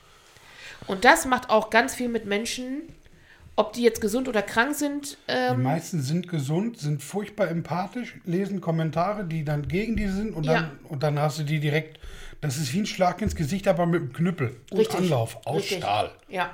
Und das macht auch ganz viel mit Menschen, ob die jetzt gesund oder krank sind. Die Ähm, meisten sind gesund, sind furchtbar empathisch, lesen Kommentare, die dann gegen die sind und dann, Ja. und dann hast du die direkt. Das ist wie ein Schlag ins Gesicht, aber mit einem Knüppel und richtig. Anlauf aus Richtig. Stahl. Ja.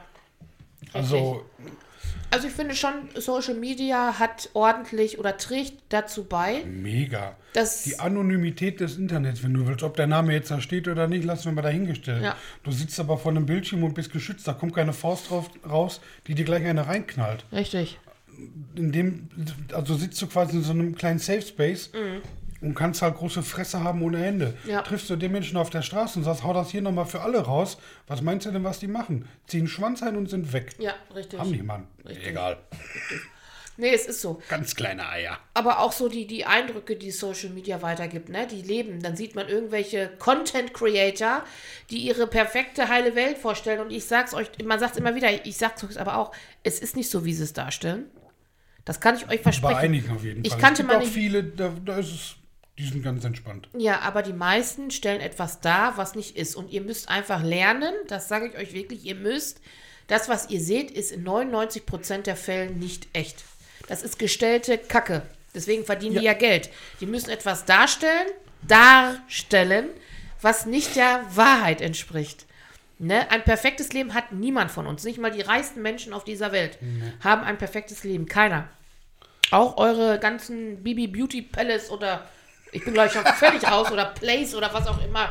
Also, Also ich finde schon, Social Media hat ordentlich oder trägt dazu bei, mega. dass... Die Anonymität des Internets, wenn du willst, ob der Name jetzt da steht oder nicht, lassen wir mal dahingestellt. Ja. Du sitzt aber vor einem Bildschirm und bist geschützt, da kommt keine Faust drauf, raus, die dir gleich eine reinknallt. Richtig. In dem, also sitzt du quasi in so einem kleinen Safe Space und kannst halt große Fresse haben ohne Ende. Mhm. Ja. Triffst du den Menschen auf der Straße und sagst, hau das hier nochmal für alle raus, was meinst du denn, was die machen? Ziehen einen Schwanz ein und sind weg. Ja, richtig. Haben die, Mann. Richtig. Egal. Nee, es ist so. Ganz kleine Eier. Aber auch so die, die Eindrücke, die Social Media weitergibt, ne? Die leben. Dann sieht man irgendwelche Content Creator, die ihre perfekte heile Welt vorstellen. Und ich sag's euch, man sagt es immer wieder, ich sag's euch aber auch, es ist nicht so, wie sie es darstellen. Das kann ich euch versprechen. Bei einigen auf jeden Ich Fall. kannte es gibt auch meine- viele, da, da ist es, die sind ganz entspannt. Ja, aber die meisten stellen etwas dar, was nicht ist. Und ihr müsst einfach lernen, das sage ich euch wirklich, ihr müsst Das, was ihr seht, ist in neunundneunzig Prozent der Fällen nicht echt. Das ist gestellte Kacke. Deswegen verdienen Ja. die ja Geld. Die müssen etwas darstellen, darstellen, was nicht der Wahrheit entspricht. Ne? Ein perfektes Leben hat niemand von uns. Nicht mal die reichsten Menschen auf dieser Welt Nee. haben ein perfektes Leben. Keiner. Auch eure ganzen Bibi Beauty Palace oder ich bin gleich schon völlig raus oder Place oder was auch immer.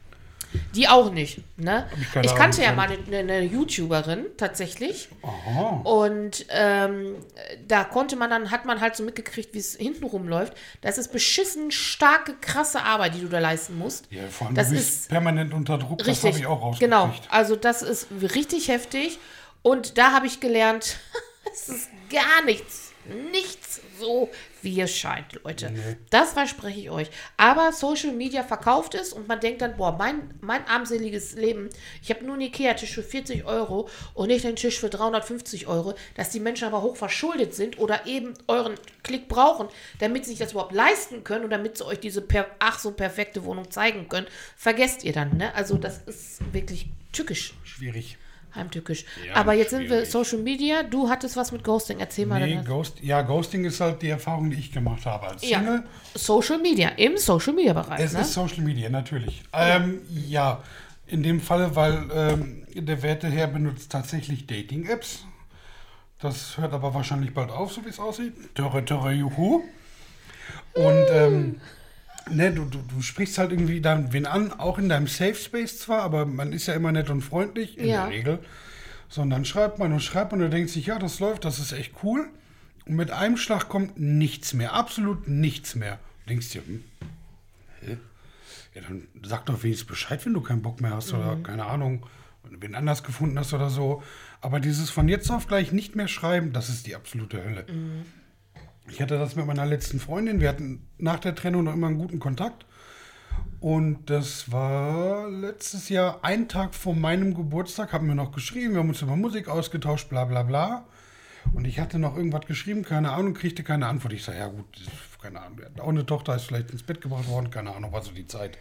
Die auch nicht. Ne? ich keine Ich kannte Ahnung ja von. mal eine, eine YouTuberin tatsächlich. Aha. Und ähm, da konnte man dann, hat man halt so mitgekriegt, wie es hintenrum läuft. Das ist beschissen starke, krasse Arbeit, die du da leisten musst. Ja, vor allem, das du bist ist permanent unter Druck, das richtig. habe ich auch rausgekriegt. Genau, also das ist richtig heftig. Und da habe ich gelernt, es ist gar nichts, nichts so, wie es scheint, Leute. Nee. Das verspreche ich euch. Aber Social Media verkauft es und man denkt dann, boah, mein, mein armseliges Leben, ich habe nur einen Ikea-Tisch für vierzig Euro und nicht einen Tisch für dreihundertfünfzig Euro, dass die Menschen aber hoch verschuldet sind oder eben euren Klick brauchen, damit sie sich das überhaupt leisten können und damit sie euch diese per, ach so perfekte Wohnung zeigen können, vergesst ihr dann, ne? Also das ist wirklich tückisch. Schwierig. Heimtückisch. Ja, Aber jetzt sind wir schwierig. Social Media. Du hattest was mit Ghosting. Erzähl mal. Nee, dann. Ghost, ja, Ghosting ist halt die Erfahrung, die ich gemacht habe als Ja. Single. Social Media. Im Social Media Bereich. Es Ne? ist Social Media, natürlich. Ähm, ja, in dem Falle, weil ähm, der werte Herr benutzt tatsächlich Dating-Apps. Das hört aber wahrscheinlich bald auf, so wie es aussieht. Törre, törre, juhu. Und ähm, ne, du, du, du sprichst halt irgendwie dann wen an, auch in deinem Safe Space zwar, aber man ist ja immer nett und freundlich, in Ja. der Regel. Sondern schreibt man und schreibt man und du denkst sich, ja, das läuft, das ist echt cool. Und mit einem Schlag kommt nichts mehr, absolut nichts mehr. Du denkst dir, hm, hä? Ja, dann sag doch wenigstens Bescheid, wenn du keinen Bock mehr hast oder keine Ahnung, wenn du wen anders gefunden hast oder so. Aber dieses von jetzt auf gleich nicht mehr schreiben, das ist die absolute Hölle. Ich hatte das mit meiner letzten Freundin. Wir hatten nach der Trennung noch immer einen guten Kontakt. Und das war letztes Jahr, ein Tag vor meinem Geburtstag, haben wir noch geschrieben. Wir haben uns über Musik ausgetauscht, bla bla bla. Und ich hatte noch irgendwas geschrieben, keine Ahnung, kriegte keine Antwort. Ich sage, ja gut, keine Ahnung. Auch eine Tochter ist vielleicht ins Bett gebracht worden, keine Ahnung, war so die Zeit.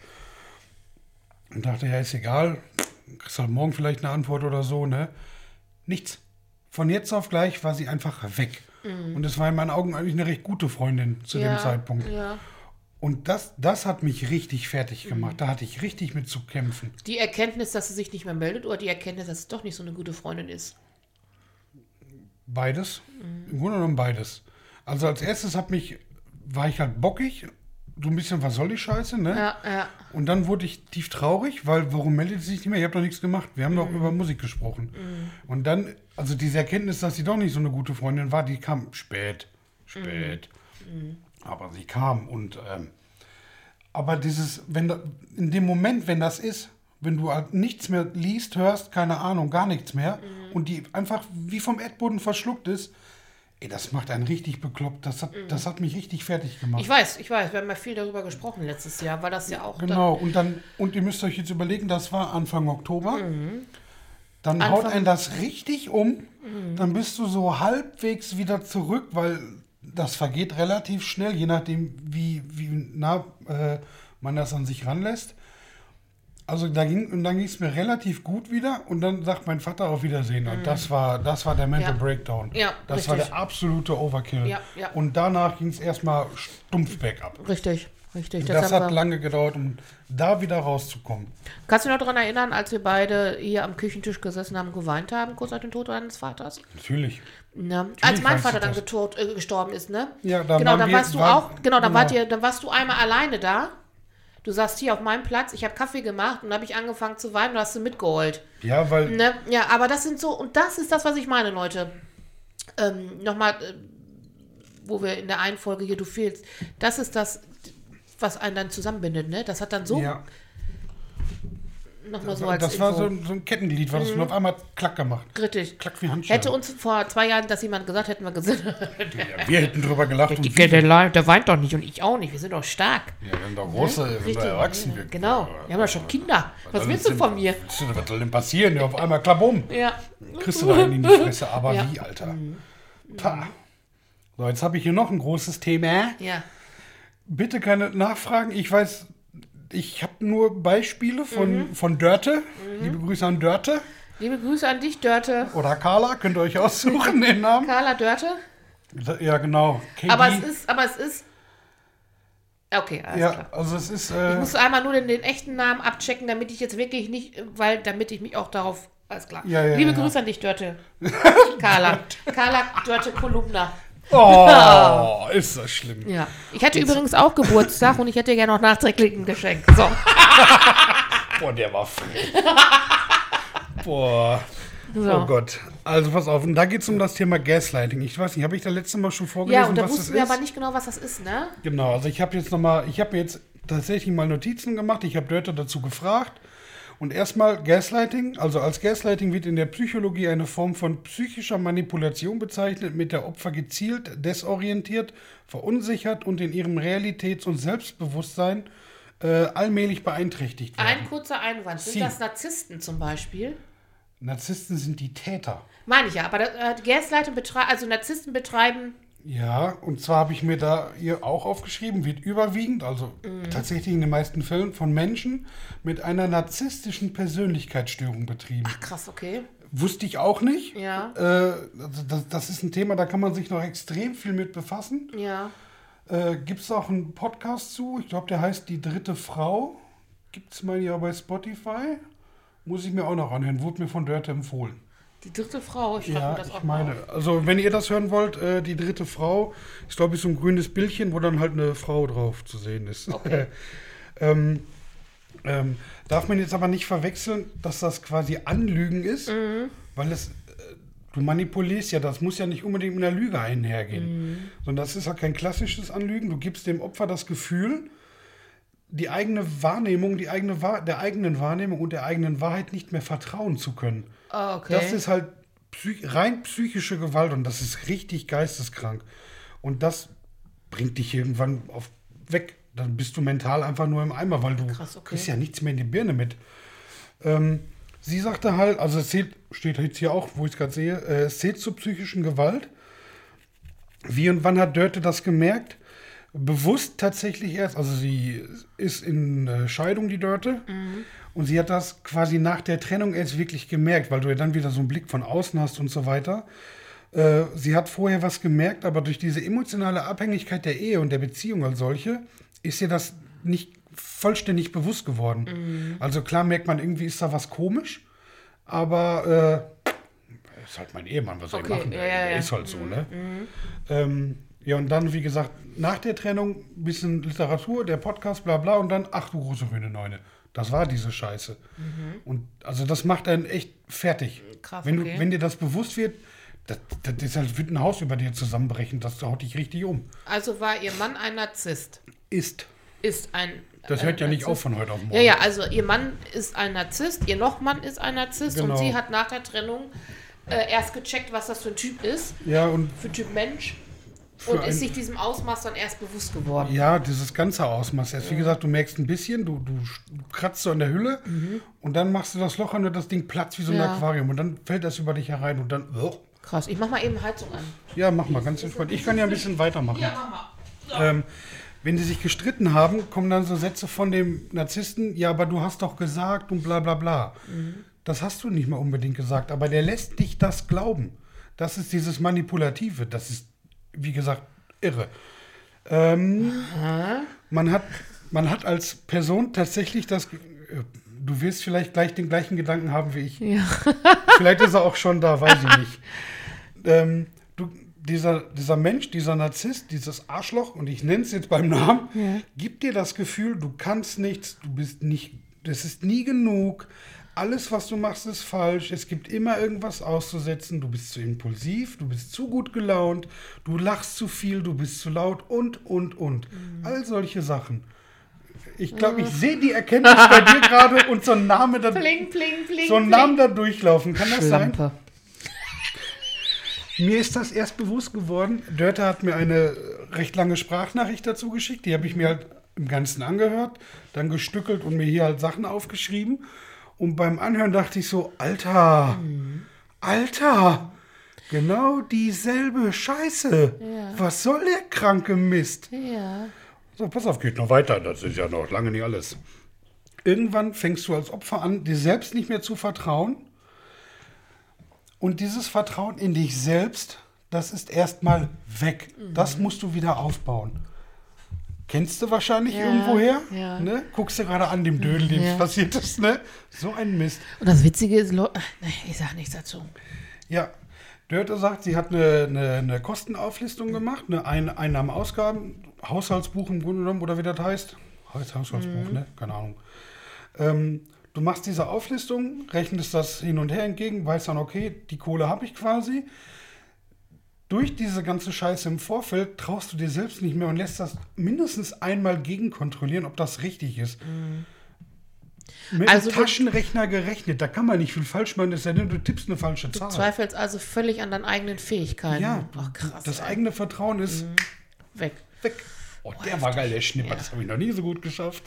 Und dachte, ja, ist egal. Kriegst halt morgen vielleicht eine Antwort oder so, ne? Nichts. Von jetzt auf gleich war sie einfach weg. Und es war in meinen Augen eigentlich eine recht gute Freundin zu ja, dem Zeitpunkt. Ja. Und das, das hat mich richtig fertig gemacht. Da hatte ich richtig mit zu kämpfen. Die Erkenntnis, dass sie sich nicht mehr meldet oder die Erkenntnis, dass es doch nicht so eine gute Freundin ist. Beides. Im Grunde genommen beides. Also als erstes hat mich, war ich halt bockig. So ein bisschen, was soll die Scheiße, ne? Ja, ja. Und dann wurde ich tief traurig, weil warum meldet sie sich nicht mehr? Ich habe doch nichts gemacht. Wir haben doch über Musik gesprochen. Und dann, also diese Erkenntnis, dass sie doch nicht so eine gute Freundin war, die kam spät. Spät. Aber sie kam und ähm, aber dieses, wenn da, in dem Moment, wenn das ist, wenn du halt nichts mehr liest, hörst, keine Ahnung, gar nichts mehr und die einfach wie vom Erdboden verschluckt ist, ey, das macht einen richtig bekloppt. Das hat, das hat mich richtig fertig gemacht. Ich weiß, ich weiß. Wir haben ja viel darüber gesprochen letztes Jahr, weil das ja auch. Genau, und dann, und ihr müsst euch jetzt überlegen, das war Anfang Oktober. Dann Anfang- haut einen das richtig um. Dann bist du so halbwegs wieder zurück, weil das vergeht relativ schnell, je nachdem, wie, wie nah äh, man das an sich ranlässt. Also da ging, und dann ging es mir relativ gut wieder und dann sagt mein Vater auf Wiedersehen. Und das war, das war der Mental Ja. Breakdown. Ja, das war richtig. der absolute Overkill. Ja, ja. Und danach ging es erstmal stumpf bergab. Richtig, richtig. Das haben hat wir- lange gedauert, um da wieder rauszukommen. Kannst du dich noch daran erinnern, als wir beide hier am Küchentisch gesessen haben und geweint haben, kurz nach dem Tod deines Vaters? Natürlich. Ne? Als mein weiß Vater ich dann das. getot, äh, gestorben ist, ne? Ja, da genau, waren dann wir- warst du war- auch, genau, dann genau. wart ihr, dann warst du einmal alleine da. Du saßt hier auf meinem Platz, ich habe Kaffee gemacht und habe ich angefangen zu weinen, du hast du mitgeheult. Ja, weil Ne? Ja, aber das sind so, und das ist das, was ich meine, Leute. Ähm, Nochmal, äh, wo wir in der einen Folge hier, du fehlst, das ist das, was einen dann zusammenbindet, ne? Das hat dann so, ja, nochmal so als das Info. war so, ein- so ein Kettenglied, was mhm. auf einmal klack gemacht. Richtig. Klack wie Handschellen. Hätte uns vor zwei Jahren das jemand gesagt, hätten wir gesagt, ja, wir hätten drüber gelacht. Und der, der, der weint doch nicht und ich auch nicht, wir sind doch stark. ja, wir sind doch große, wir sind Richtig, doch erwachsen. ja, Wir, genau, wir haben ja schon Kinder. Was soll willst du denn- von mir? Was soll denn passieren? Ja, auf einmal klapp um. Ja. Kriegst du da einen in die Fresse. Aber Ja. wie, Alter? Pah. So, jetzt habe ich hier noch ein großes Thema. Ja. Bitte keine Nachfragen. Ich weiß, ich habe nur Beispiele von, von Dörte. Liebe Grüße an Dörte. Liebe Grüße an dich, Dörte. Oder Carla, könnt ihr euch aussuchen, den Namen. Carla Dörte. Ja, genau. K D. Aber es ist, aber es ist. Okay, alles Ja, klar. also es ist... Äh, Ich muss einmal nur den, den echten Namen abchecken, damit ich jetzt wirklich nicht, weil damit ich mich auch darauf. Alles klar. Ja, ja, Liebe ja. Grüße an dich, Dörte. Carla. Carla Dörte Kolumna. oh, ist das schlimm. Ja. Ich hatte übrigens auch Geburtstag und ich hätte gerne noch nachträglich ein Geschenk. So. Boah, der war frech. Boah. So. Oh Gott. Also pass auf, und da geht es um das Thema Gaslighting. Ich weiß nicht, habe ich da letzte Mal schon vorgelesen, Ja, und da was das wussten wir ist? aber nicht genau, was das ist, ne? Genau, also ich habe jetzt nochmal, ich habe mir jetzt tatsächlich mal Notizen gemacht. Ich habe Dörte dazu gefragt. Und erstmal Gaslighting. Also als Gaslighting wird in der Psychologie eine Form von psychischer Manipulation bezeichnet, mit der Opfer gezielt, desorientiert, verunsichert und in ihrem Realitäts- und Selbstbewusstsein äh, allmählich beeinträchtigt werden. Ein kurzer Einwand. Sind Sie. das Narzissten zum Beispiel? Narzissten sind die Täter. Meine ich ja, aber das, äh, Gaslighting betreiben, also Narzissten betreiben. Ja, und zwar habe ich mir da hier auch aufgeschrieben, wird überwiegend, also tatsächlich in den meisten Fällen von Menschen mit einer narzisstischen Persönlichkeitsstörung betrieben. Ach krass, okay. Wusste ich auch nicht. Ja. Äh, das, das ist ein Thema, da kann man sich noch extrem viel mit befassen. Ja. Äh, Gibt es auch einen Podcast zu? Ich glaube, der heißt Die dritte Frau. Gibt es mal hier bei Spotify. Muss ich mir auch noch anhören. Wurde mir von Dörte empfohlen. Die dritte Frau, ich schreibe Ja, mir das auch ich mal meine, auf. also wenn ihr das hören wollt, äh, Die dritte Frau, ist glaube ich so ein grünes Bildchen, wo dann halt eine Frau drauf zu sehen ist. Okay. ähm, ähm, darf man jetzt aber nicht verwechseln, dass das quasi Anlügen ist, Mhm. weil es, äh, du manipulierst ja, das muss ja nicht unbedingt mit einer Lüge einhergehen, Mhm. sondern das ist ja kein klassisches Anlügen. Du gibst dem Opfer das Gefühl, die eigene Wahrnehmung, die eigene Wahr- der eigenen Wahrnehmung und der eigenen Wahrheit nicht mehr vertrauen zu können. Ah, okay. Das ist halt psych rein psychische Gewalt und das ist richtig geisteskrank. Und das bringt dich irgendwann auf weg. Dann bist du mental einfach nur im Eimer, weil du Krass, okay. kriegst ja nichts mehr in die Birne mit. Ähm, sie sagte halt, also es zählt, steht jetzt hier auch, wo ich es gerade sehe, äh, es zählt zur psychischen Gewalt. Wie und wann hat Dörte das gemerkt? Bewusst tatsächlich erst, also sie ist in äh, Scheidung, die Dörte, Mhm. und sie hat das quasi nach der Trennung erst wirklich gemerkt, weil du ja dann wieder so einen Blick von außen hast und so weiter. Äh, sie hat vorher was gemerkt, aber durch diese emotionale Abhängigkeit der Ehe und der Beziehung als solche ist ihr das nicht vollständig bewusst geworden. Mhm. Also klar merkt man, irgendwie ist da was komisch, aber äh, ist halt mein Ehemann, was soll ich Okay, machen? ja, Der, ja, der ja. ist halt so, ne? Ähm, ja, und dann, wie gesagt, nach der Trennung ein bisschen Literatur, der Podcast, bla bla, und dann, ach du große grüne Neune. Das war diese Scheiße. Und also das macht einen echt fertig. Krass, wenn, du, okay. wenn dir das bewusst wird, das, das ist, als würde ein Haus über dir zusammenbrechen, das haut dich richtig um. Also war ihr Mann ein Narzisst. Ist. Ist ein. Das ein hört ja nicht Narzisst. auf von heute auf morgen. Ja, ja, also ihr Mann ist ein Narzisst, ihr Nochmann ist ein Narzisst Genau. und sie hat nach der Trennung äh, erst gecheckt, was das für ein Typ ist, Ja, und für ein Typ Mensch Für und ein- ist sich diesem Ausmaß dann erst bewusst geworden. ja, dieses ganze Ausmaß. Erst, wie gesagt, du merkst ein bisschen, du, du, du kratzt so an der Hülle und dann machst du das Loch an und das Ding platzt wie so ein Ja. Aquarium und dann fällt das über dich herein und dann, oh. Krass, ich mach mal eben Heizung an. Ja, mach mal, ganz entspannt. Ich kann ja ein bisschen weitermachen. Ja, mach mal. Ähm, wenn sie sich gestritten haben, kommen dann so Sätze von dem Narzissten, ja, aber du hast doch gesagt und bla bla bla. Das hast du nicht mal unbedingt gesagt, aber der lässt dich das glauben. Das ist dieses Manipulative, das ist, wie gesagt, irre. Ähm, man, hat, man hat als Person tatsächlich das, äh, du wirst vielleicht gleich den gleichen Gedanken haben wie ich. Ja. Vielleicht ist er auch schon da, weiß ich nicht. Ähm, du, dieser, dieser Mensch, dieser Narzisst, dieses Arschloch, und ich nenne es jetzt beim Namen, gibt dir das Gefühl, du kannst nichts, du bist nicht, das ist nie genug, alles, was du machst, ist falsch, es gibt immer irgendwas auszusetzen, du bist zu impulsiv, du bist zu gut gelaunt, du lachst zu viel, du bist zu laut und, und, und. All solche Sachen. Ich glaube, ich sehe die Erkenntnis bei dir gerade und so ein Name da, Pling, pling, pling. so ein Namen da durchlaufen. Kann das sein? Schlampe. Mir ist das erst bewusst geworden. Dörte hat mir eine recht lange Sprachnachricht dazu geschickt. Die habe ich mir halt im Ganzen angehört, dann gestückelt und mir hier halt Sachen aufgeschrieben. Und beim Anhören dachte ich so, Alter, Alter, genau dieselbe Scheiße. Ja. Was soll der kranke Mist? Ja. So, pass auf, geht noch weiter. Das ist ja noch lange nicht alles. Irgendwann fängst du als Opfer an, dir selbst nicht mehr zu vertrauen. Und dieses Vertrauen in dich selbst, das ist erstmal weg. Mhm. Das musst du wieder aufbauen. Kennst du wahrscheinlich Ja, irgendwoher? ja. Ne? Guckst du gerade an dem Dödel, dem es Ja. passiert ist. Ne? So ein Mist. Und das Witzige ist, Leu- nee, ich sag nichts dazu. Ja, Dörte sagt, sie hat eine, eine, eine Kostenauflistung gemacht, eine Ein Einnahmen, Ausgaben, Haushaltsbuch im Grunde genommen, oder wie das heißt. Heißt Haushaltsbuch, Mhm. ne? Keine Ahnung. Ähm, du machst diese Auflistung, rechnest das hin und her entgegen, weißt dann, okay, die Kohle habe ich quasi. Durch diese ganze Scheiße im Vorfeld traust du dir selbst nicht mehr und lässt das mindestens einmal gegenkontrollieren, ob das richtig ist. Mit Also dem du- Taschenrechner gerechnet, da kann man nicht viel falsch machen, es sei denn, du tippst eine falsche Du Zahl. zweifelst also völlig an deinen eigenen Fähigkeiten. Ja, Ach, krass. das ey. eigene Vertrauen ist Weg. weg. Oh, der war geil, der Schnipper, das habe ich noch nie so gut geschafft.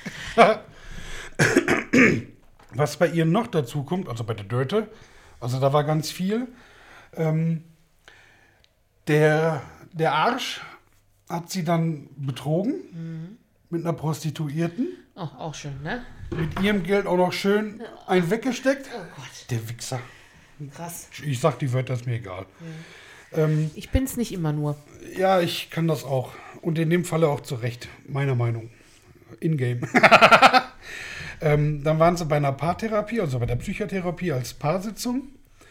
Was bei ihr noch dazu kommt, also bei der Dörte, also da war ganz viel, ähm, der, der Arsch hat sie dann betrogen mit einer Prostituierten, Oh, auch schön, ne? mit ihrem Geld auch noch schön ein weggesteckt. Oh Gott, Der Wichser. krass. Ich sag die Wörter, ist mir egal. Ähm, Ich bin's nicht immer nur. Ja, ich kann das auch. Und in dem Falle auch zu Recht, meiner Meinung. In-game. ähm, dann waren sie bei einer Paartherapie, also bei der Psychotherapie als Paarsitzung.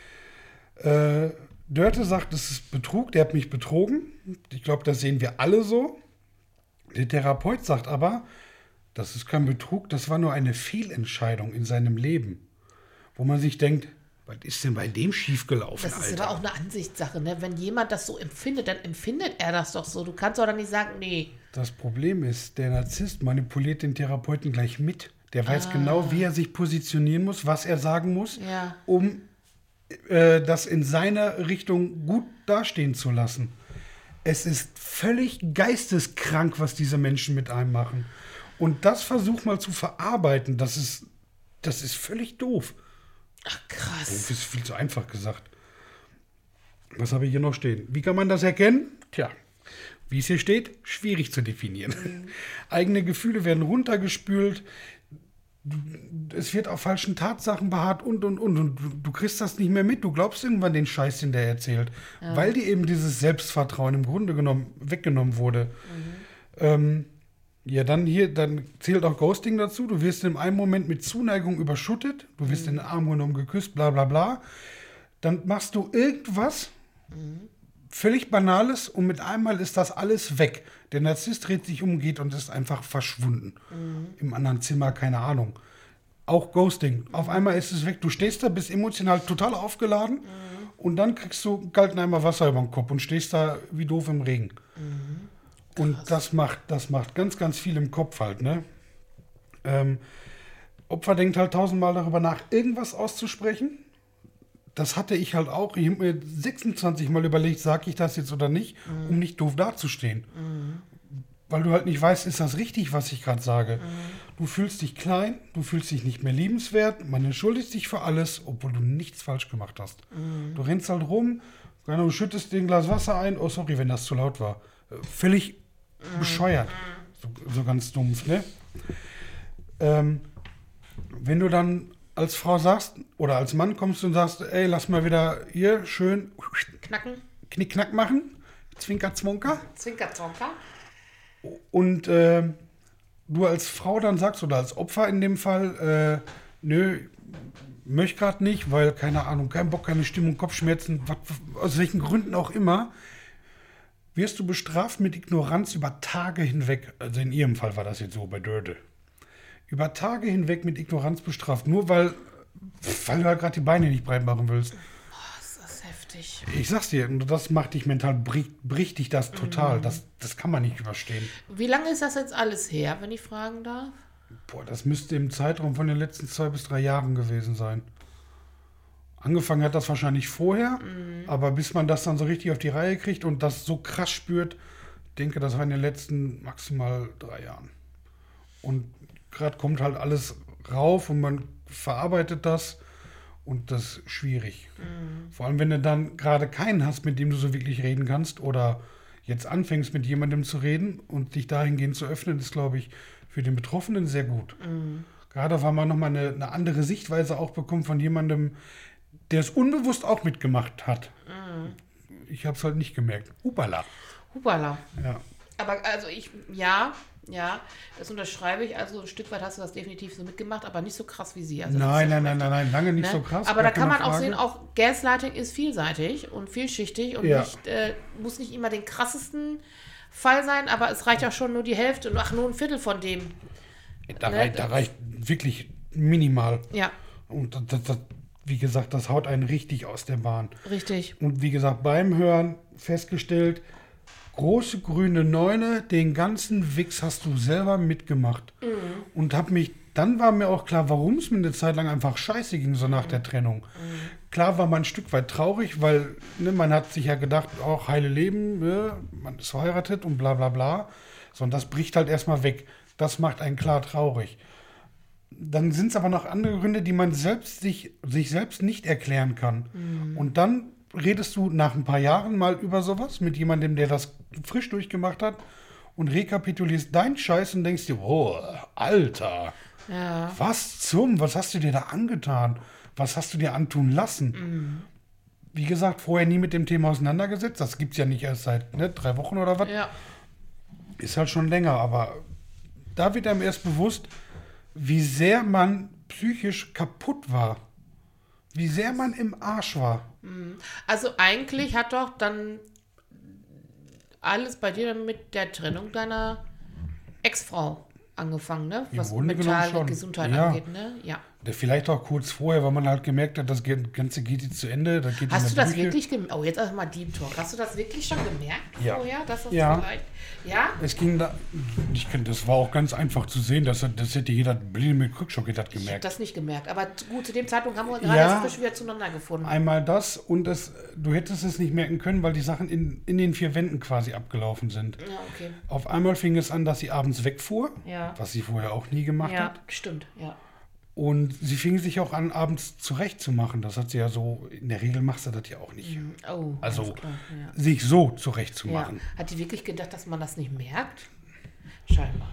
Äh, Dörte sagt, das ist Betrug, der hat mich betrogen. Ich glaube, das sehen wir alle so. Der Therapeut sagt aber, das ist kein Betrug, das war nur eine Fehlentscheidung in seinem Leben. Wo man sich denkt, was ist denn bei dem schiefgelaufen, Das ist Alter? aber auch eine Ansichtssache, ne? Wenn jemand das so empfindet, dann empfindet er das doch so. Du kannst doch dann nicht sagen, nee. Das Problem ist, der Narzisst manipuliert den Therapeuten gleich mit. Der weiß genau, wie er sich positionieren muss, was er sagen muss, Ja. um äh, das in seiner Richtung gut dastehen zu lassen. Es ist völlig geisteskrank, was diese Menschen mit einem machen. Und das versuch mal zu verarbeiten, das ist, das ist völlig doof. Ach, krass. Doof ist viel zu einfach gesagt. Was habe ich hier noch stehen? Wie kann man das erkennen? Tja, wie es hier steht, schwierig zu definieren. Mhm. Eigene Gefühle werden runtergespült, es wird auf falschen Tatsachen beharrt und, und, und. Und du, du kriegst das nicht mehr mit. Du glaubst irgendwann den Scheiß, den der erzählt. Ja. Weil dir eben dieses Selbstvertrauen im Grunde genommen weggenommen wurde. Ähm, ja, dann hier, dann zählt auch Ghosting dazu. Du wirst in einem Moment mit Zuneigung überschüttet. Du wirst in den Arm genommen, geküsst, bla bla bla. Dann machst du irgendwas, völlig Banales, und mit einmal ist das alles weg. Der Narzisst dreht sich um, geht und ist einfach verschwunden. Im anderen Zimmer, keine Ahnung. Auch Ghosting. Auf einmal ist es weg. Du stehst da, bist emotional total aufgeladen und dann kriegst du einen kalten Eimer Wasser über den Kopf und stehst da wie doof im Regen. Und das macht, das macht ganz, ganz viel im Kopf halt, ne? Ähm, Opfer denkt halt tausendmal darüber nach, irgendwas auszusprechen. Das hatte ich halt auch. Ich habe mir sechsundzwanzig Mal überlegt, sage ich das jetzt oder nicht, um nicht doof dazustehen. Weil du halt nicht weißt, ist das richtig, was ich gerade sage. Du fühlst dich klein, du fühlst dich nicht mehr liebenswert, man entschuldigt dich für alles, obwohl du nichts falsch gemacht hast. Du rennst halt rum, du schüttest dir ein Glas Wasser ein, oh sorry, wenn das zu laut war. Äh, Völlig bescheuert. So, so ganz dumpf, ne? Ähm, wenn du dann als Frau sagst, oder als Mann kommst und sagst, ey, lass mal wieder hier schön Knacken, Knickknack machen, Zwinker, Zwonker, Zwinker, Zonker. und äh, du als Frau dann sagst, oder als Opfer in dem Fall, äh, nö, möchte gerade nicht, weil, keine Ahnung, kein Bock, keine Stimmung, Kopfschmerzen, wat, aus welchen Gründen auch immer, wirst du bestraft mit Ignoranz über Tage hinweg. Also in ihrem Fall war das jetzt so bei Dörte. Über Tage hinweg mit Ignoranz bestraft, nur weil, weil du halt gerade die Beine nicht breit machen willst. Das ist heftig. Ich sag's dir, das macht dich mental, bricht, bricht dich das total. Das, das kann man nicht überstehen. Wie lange ist das jetzt alles her, wenn ich fragen darf? Boah, das müsste im Zeitraum von den letzten zwei bis drei Jahren gewesen sein. Angefangen hat das wahrscheinlich vorher, aber bis man das dann so richtig auf die Reihe kriegt und das so krass spürt, denke, das war in den letzten maximal drei Jahren. Und gerade kommt halt alles rauf und man verarbeitet das und das ist schwierig. Vor allem, wenn du dann gerade keinen hast, mit dem du so wirklich reden kannst oder jetzt anfängst, mit jemandem zu reden und dich dahingehend zu öffnen, ist, glaube ich, für den Betroffenen sehr gut. Gerade weil man nochmal eine, eine andere Sichtweise auch bekommt von jemandem, der es unbewusst auch mitgemacht hat. Ich habe es halt nicht gemerkt. Hupala. Hupala. Ja. Aber also ich, ja, ja, das unterschreibe ich. Also ein Stück weit hast du das definitiv so mitgemacht, aber nicht so krass wie sie. Also das Nein, ist ja nein, nein, nein, nein, lange nicht Ne? so krass. Aber da gar kann man keine auch Frage. sehen, auch Gaslighting ist vielseitig und vielschichtig und Ja. nicht, äh, muss nicht immer den krassesten Fall sein, aber es reicht auch schon nur die Hälfte und ach, nur ein Viertel von dem. Da, Ne? reicht, da reicht wirklich minimal. Ja, Und das, das, das, wie gesagt, das haut einen richtig aus der Bahn. richtig. Und wie gesagt, beim Hören festgestellt, große grüne Neune, den ganzen Wichs hast du selber mitgemacht. Mhm. Und hab mich, dann war mir auch klar, warum es mir eine Zeit lang einfach scheiße ging, so nach der Trennung. Mhm. Klar war man ein Stück weit traurig, weil ne, man hat sich ja gedacht, auch heile Leben, ne, man ist verheiratet und bla bla bla. So, und das bricht halt erstmal weg. Das macht einen klar traurig. Dann sind es aber noch andere Gründe, die man selbst sich, sich selbst nicht erklären kann. Und dann redest du nach ein paar Jahren mal über sowas mit jemandem, der das frisch durchgemacht hat und rekapitulierst deinen Scheiß und denkst dir, oh, Alter, Ja. was zum, was hast du dir da angetan? Was hast du dir antun lassen? Wie gesagt, vorher nie mit dem Thema auseinandergesetzt. Das gibt es ja nicht erst seit ne, drei Wochen oder was. Ja. Ist halt schon länger, aber da wird einem erst bewusst, wie sehr man psychisch kaputt war. Wie sehr man im Arsch war. Also eigentlich hat doch dann alles bei dir mit der Trennung deiner Ex-Frau angefangen, ne? Im Was Grunde genommen mentale schon. Gesundheit Ja. angeht, ne? Ja. Der vielleicht auch kurz vorher, weil man halt gemerkt hat, das Ganze geht jetzt zu Ende. Das geht in Hast du der das Brüche. wirklich gemerkt? Oh, jetzt erstmal Deep Talk. Hast du das wirklich schon gemerkt Ja. vorher? Dass das Ja. vielleicht. Ja? Es ging da, ich kann, das war auch ganz einfach zu sehen, dass das hätte jeder Blinde mit Krückstock hätte das Ich habe gemerkt. das nicht gemerkt. Aber gut, zu dem Zeitpunkt haben wir gerade Ja. erst frisch wieder zueinander gefunden. Einmal das und es, du hättest es nicht merken können, weil die Sachen in, in den vier Wänden quasi abgelaufen sind. Ja, okay. Auf einmal fing es an, dass sie abends wegfuhr, Ja. was sie vorher auch nie gemacht Ja, hat. stimmt, ja. Und sie fing sich auch an, abends zurechtzumachen. Das hat sie ja so, in der Regel machst du das ja auch nicht. Oh, Also ganz klar, ja. sich so Ja. zurechtzumachen. Hat die wirklich gedacht, dass man das nicht merkt? Scheinbar.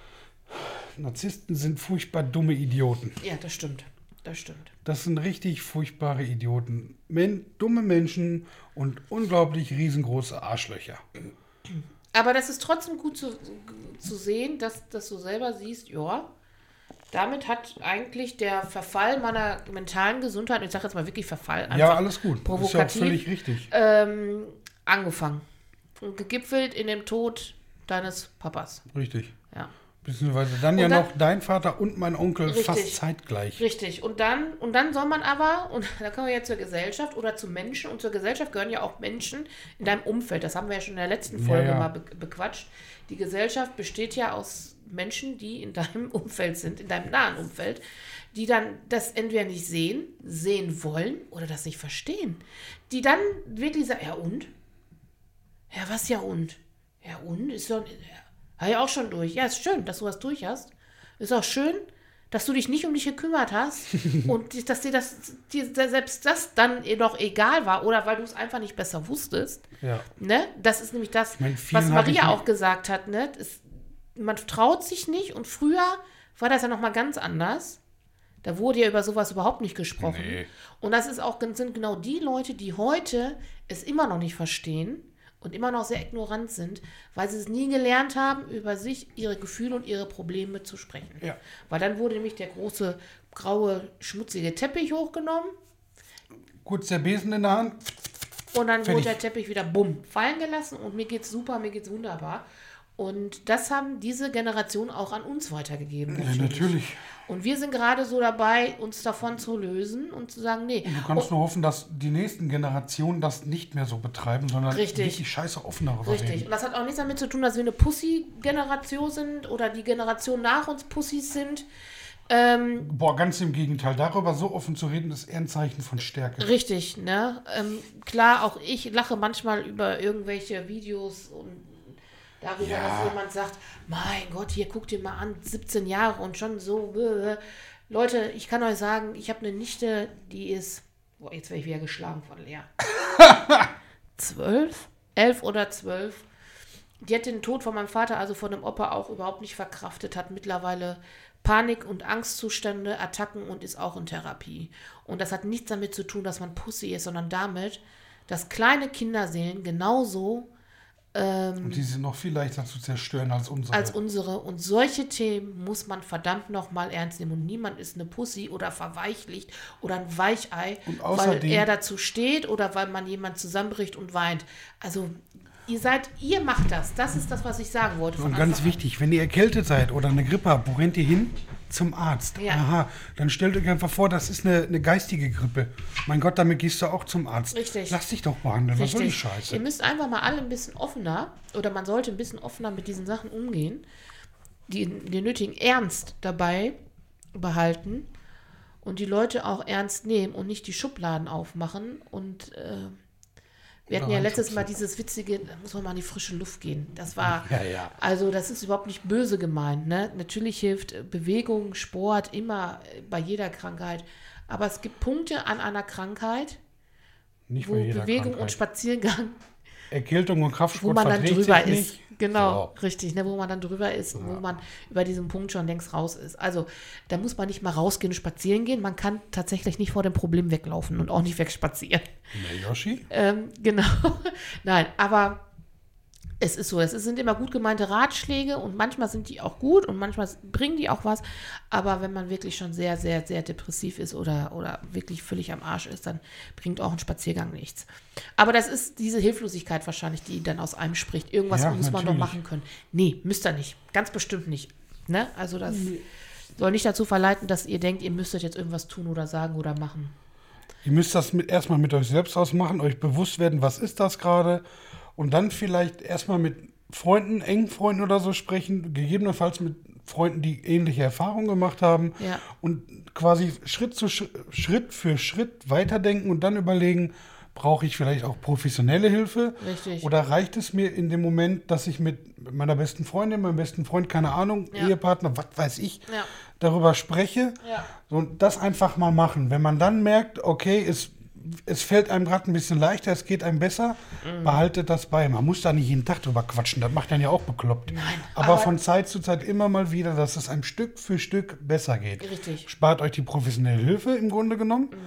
Narzissten sind furchtbar dumme Idioten. Ja, das stimmt. Das stimmt. Das sind richtig furchtbare Idioten. Men dumme Menschen und unglaublich riesengroße Arschlöcher. Aber das ist trotzdem gut zu, zu sehen, dass, dass du selber siehst, ja, damit hat eigentlich der Verfall meiner mentalen Gesundheit, ich sage jetzt mal wirklich Verfall, einfach Ja, alles gut. Ist ja auch provokativ, völlig richtig. ähm, angefangen. Und gegipfelt in dem Tod deines Papas. Richtig. Ja. Beziehungsweise dann Und ja dann- noch dein Vater und mein Onkel Richtig. fast zeitgleich. Richtig. Und dann, und dann soll man aber, und da kommen wir jetzt zur Gesellschaft oder zu Menschen, und zur Gesellschaft gehören ja auch Menschen in deinem Umfeld. Das haben wir ja schon in der letzten Folge Ja, ja. mal be bequatscht. Die Gesellschaft besteht ja aus Menschen, die in deinem Umfeld sind, in deinem nahen Umfeld, die dann das entweder nicht sehen, sehen wollen oder das nicht verstehen. Die dann wirklich sagen, ja und? Ja, was ja und? Ja und? Ist doch, ja, ja auch schon durch. Ja, ist schön, dass du was durch hast. Ist auch schön, dass du dich nicht um dich gekümmert hast und dass dir das dir selbst das dann noch egal war oder weil du es einfach nicht besser wusstest. Ja. Ne? Das ist nämlich das, meine, vielen was hatte ich Maria nicht- auch gesagt hat. Ne? Es, man traut sich nicht und früher war das ja noch mal ganz anders. Da wurde ja über sowas überhaupt nicht gesprochen. Nee. Und das ist auch, sind genau die Leute, die heute es immer noch nicht verstehen und immer noch sehr ignorant sind, weil sie es nie gelernt haben, über sich, ihre Gefühle und ihre Probleme zu sprechen. Ja. Weil dann wurde nämlich der große, graue, schmutzige Teppich hochgenommen Kurz der Besen in der Hand. und dann Fertig. wurde der Teppich wieder bumm fallen gelassen und mir geht's super, mir geht's wunderbar. Und das haben diese Generation auch an uns weitergegeben. Ja, natürlich. Und wir sind gerade so dabei, uns davon zu lösen und zu sagen, nee. Du kannst Oh, nur hoffen, dass die nächsten Generationen das nicht mehr so betreiben, sondern Richtig. wirklich scheiße offen darüber richtig. reden. Und das hat auch nichts damit zu tun, dass wir eine Pussy-Generation sind oder die Generation nach uns Pussys sind. Ähm, Boah, ganz im Gegenteil. Darüber so offen zu reden, ist eher ein Zeichen von Stärke. richtig, ne? Ähm, klar, auch ich lache manchmal über irgendwelche Videos und darüber, Ja. dass jemand sagt, mein Gott, hier guck dir mal an, siebzehn Jahre und schon so. Bläh. Leute, ich kann euch sagen, ich habe eine Nichte, die ist, boah, jetzt werde ich wieder geschlagen von Lea. Zwölf? Elf oder zwölf. Die hat den Tod von meinem Vater, also von dem Opa, auch überhaupt nicht verkraftet, hat mittlerweile Panik- und Angstzustände, Attacken und ist auch in Therapie. Und das hat nichts damit zu tun, dass man Pussy ist, sondern damit, dass kleine Kinderseelen genauso Und die sind noch viel leichter zu zerstören als unsere. als unsere. Und solche Themen muss man verdammt nochmal ernst nehmen. Und niemand ist eine Pussy oder verweichlicht oder ein Weichei, Und weil außerdem- er dazu steht oder weil man jemand zusammenbricht und weint. Also ihr seid, ihr macht das. Das ist das, was ich sagen wollte. von Und ganz Anfang an. wichtig, wenn ihr erkältet seid oder eine Grippe habt, wo rennt ihr hin? Zum Arzt. Ja. Aha, dann stellt euch einfach vor, das ist eine, eine geistige Grippe. Mein Gott, damit gehst du auch zum Arzt. Richtig. Lass dich doch behandeln, was soll die Richtig. Scheiße? Ihr müsst einfach mal alle ein bisschen offener oder man sollte ein bisschen offener mit diesen Sachen umgehen, die, den nötigen Ernst dabei behalten und die Leute auch ernst nehmen und nicht die Schubladen aufmachen. Und äh, wir hatten ja letztes Mal dieses witzige, da muss man mal in die frische Luft gehen. Das war, Ja, ja. also das ist überhaupt nicht böse gemeint. Ne? Natürlich hilft Bewegung, Sport immer bei jeder Krankheit. Aber es gibt Punkte an einer Krankheit, Nicht wo bei jeder Bewegung Krankheit. und Spaziergang, Erkältung und wo Kraftsport man dann verträgt drüber sich ist. nicht. Genau, So. richtig, ne, wo man dann drüber ist, wo man über diesen Punkt schon längst raus ist. Also da muss man nicht mal rausgehen und spazieren gehen. Man kann tatsächlich nicht vor dem Problem weglaufen und auch nicht wegspazieren. Na, Yoshi? Ähm, genau. Nein, aber es ist so, es sind immer gut gemeinte Ratschläge und manchmal sind die auch gut und manchmal bringen die auch was. Aber wenn man wirklich schon sehr, sehr, sehr depressiv ist oder, oder wirklich völlig am Arsch ist, dann bringt auch ein Spaziergang nichts. Aber das ist diese Hilflosigkeit wahrscheinlich, die dann aus einem spricht. Irgendwas Ja, muss man doch natürlich. machen können. Nee, müsst ihr nicht. Ganz bestimmt nicht. Ne? Also das soll nicht dazu verleiten, dass ihr denkt, ihr müsstet jetzt irgendwas tun oder sagen oder machen. Ihr müsst das mit, erstmal mit euch selbst ausmachen, euch bewusst werden, was ist das gerade? Und dann vielleicht erstmal mit Freunden, engen Freunden oder so sprechen, gegebenenfalls mit Freunden, die ähnliche Erfahrungen gemacht haben. Ja. Und quasi Schritt, zu Sch- Schritt für Schritt weiterdenken und dann überlegen, brauche ich vielleicht auch professionelle Hilfe? Richtig. Oder reicht es mir in dem Moment, dass ich mit meiner besten Freundin, meinem besten Freund, keine Ahnung, Ja. Ehepartner, was weiß ich, Ja. darüber spreche? Ja. So, und das einfach mal machen. Wenn man dann merkt, okay, es, es fällt einem gerade ein bisschen leichter, es geht einem besser, Mhm. behaltet das bei. Man muss da nicht jeden Tag drüber quatschen, das macht dann ja auch bekloppt. Nein, aber, aber- von Zeit zu Zeit immer mal wieder, dass es einem Stück für Stück besser geht. Richtig. Spart euch die professionelle Hilfe im Grunde genommen. Mhm.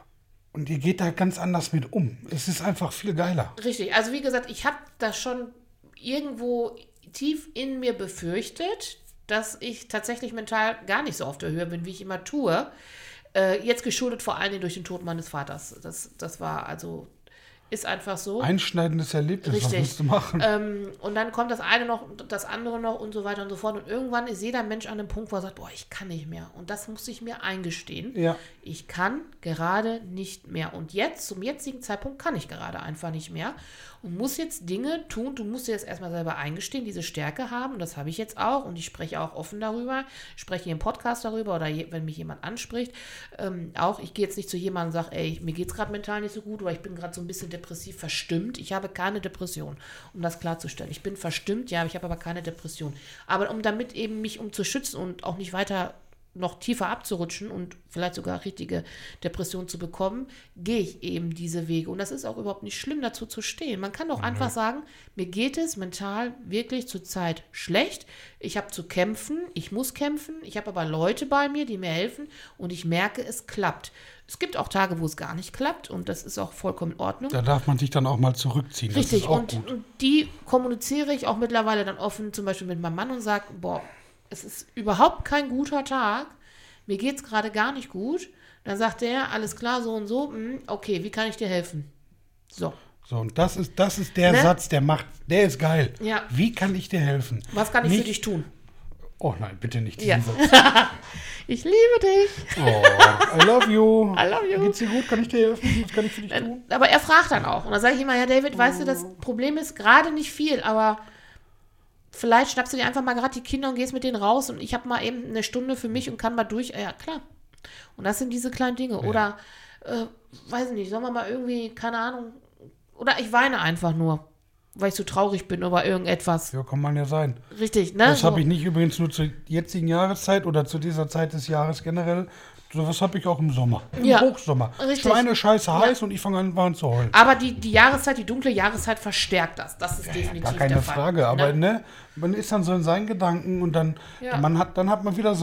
Und ihr geht da ganz anders mit um. Es ist einfach viel geiler. Richtig, also wie gesagt, ich habe das schon irgendwo tief in mir befürchtet, dass ich tatsächlich mental gar nicht so auf der Höhe bin, wie ich immer tue. Äh, jetzt geschuldet vor allen Dingen durch den Tod meines Vaters. Das, das war also, ist einfach so. Einschneidendes Erlebnis, was Richtig. musst du machen? Ähm, und dann kommt das eine noch, das andere noch und so weiter und so fort. Und irgendwann ist jeder Mensch an dem Punkt, wo er sagt, boah, ich kann nicht mehr. Und das muss ich mir eingestehen. Ja. Ich kann gerade nicht mehr. Und jetzt, zum jetzigen Zeitpunkt, kann ich gerade einfach nicht mehr. Und muss jetzt Dinge tun. Du musst dir das erstmal selber eingestehen, diese Stärke haben. Und das habe ich jetzt auch. Und ich spreche auch offen darüber. Ich spreche hier im Podcast darüber oder je, wenn mich jemand anspricht. Ähm, auch, ich gehe jetzt nicht zu jemandem und sage, ey, mir geht es gerade mental nicht so gut oder ich bin gerade so ein bisschen depressiv verstimmt. Ich habe keine Depression, um das klarzustellen. Ich bin verstimmt, ja, ich habe aber keine Depression. Aber um damit eben mich um zu schützen und auch nicht weiter noch tiefer abzurutschen und vielleicht sogar richtige Depression zu bekommen, gehe ich eben diese Wege. Und das ist auch überhaupt nicht schlimm, dazu zu stehen. Man kann doch einfach sagen, mir geht es mental wirklich zurzeit schlecht. Ich habe zu kämpfen, ich muss kämpfen, ich habe aber Leute bei mir, die mir helfen und ich merke, es klappt. Es gibt auch Tage, wo es gar nicht klappt und das ist auch vollkommen in Ordnung. Da darf man sich dann auch mal zurückziehen. Das Richtig, ist auch und, gut. und die kommuniziere ich auch mittlerweile dann offen, zum Beispiel mit meinem Mann und sage, boah, es ist überhaupt kein guter Tag, mir geht es gerade gar nicht gut. Dann sagt er, alles klar, so und so, mh, okay, wie kann ich dir helfen? So, So, und das ist, das ist der Ne? Satz, der macht, der ist geil. Ja. Wie kann ich dir helfen? was kann ich Nicht- für dich tun? Oh nein, bitte nicht Ja. diesen Satz. Ich liebe dich. Oh, I love you. I love you. Geht's dir gut? Kann ich dir helfen? Was kann ich für dich tun? Aber er fragt dann auch. Und dann sage ich immer, ja, David, weißt du, das Problem ist gerade nicht viel, aber vielleicht schnappst du dir einfach mal gerade die Kinder und gehst mit denen raus und ich habe mal eben eine Stunde für mich und kann mal durch. Ja, klar. Und das sind diese kleinen Dinge. Oder, äh, weiß ich nicht, sollen wir mal irgendwie, keine Ahnung, oder ich weine einfach nur, weil ich so traurig bin über irgendetwas. Ja, kann man ja sein. Richtig, ne? Das So. habe ich nicht übrigens nur zur jetzigen Jahreszeit oder zu dieser Zeit des Jahres generell. Sowas habe ich auch im Sommer. Im Ja, Hochsommer. richtig. Schweine scheiße heiß und ich fange an, warm zu heulen. Aber die, die Jahreszeit, die dunkle Jahreszeit verstärkt das. Das ist Ja, definitiv gar keine der Fall. Frage, aber Ne? ne, man ist dann so in seinen Gedanken und dann, Ja. man hat, dann hat man wieder so ein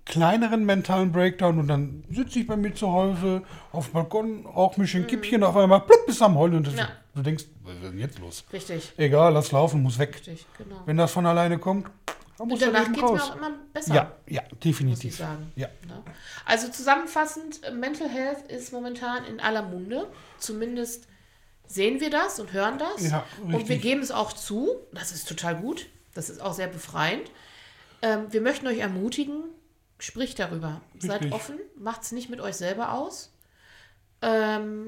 kleineren mentalen Breakdown und dann sitze ich bei mir zu Hause auf dem Balkon, rauche mich ein Kippchen, auf einmal plupp, bist du am Heulen und das, Ja. du denkst, was ist denn jetzt los? Richtig, Egal, lass laufen, muss weg. richtig, genau. Wenn das von alleine kommt, dann muss Und er danach eben geht es mir raus. auch immer besser. Ja, ja, Muss ich definitiv. sagen. Ja. Ne? Also zusammenfassend, äh, Mental Health ist momentan in aller Munde. Zumindest sehen wir das und hören das. Ja, und wir richtig. geben es auch zu. Das ist total gut. Das ist auch sehr befreiend. Ähm, wir möchten euch ermutigen, spricht darüber. Seid Richtig. offen, macht es nicht mit euch selber aus. Ähm,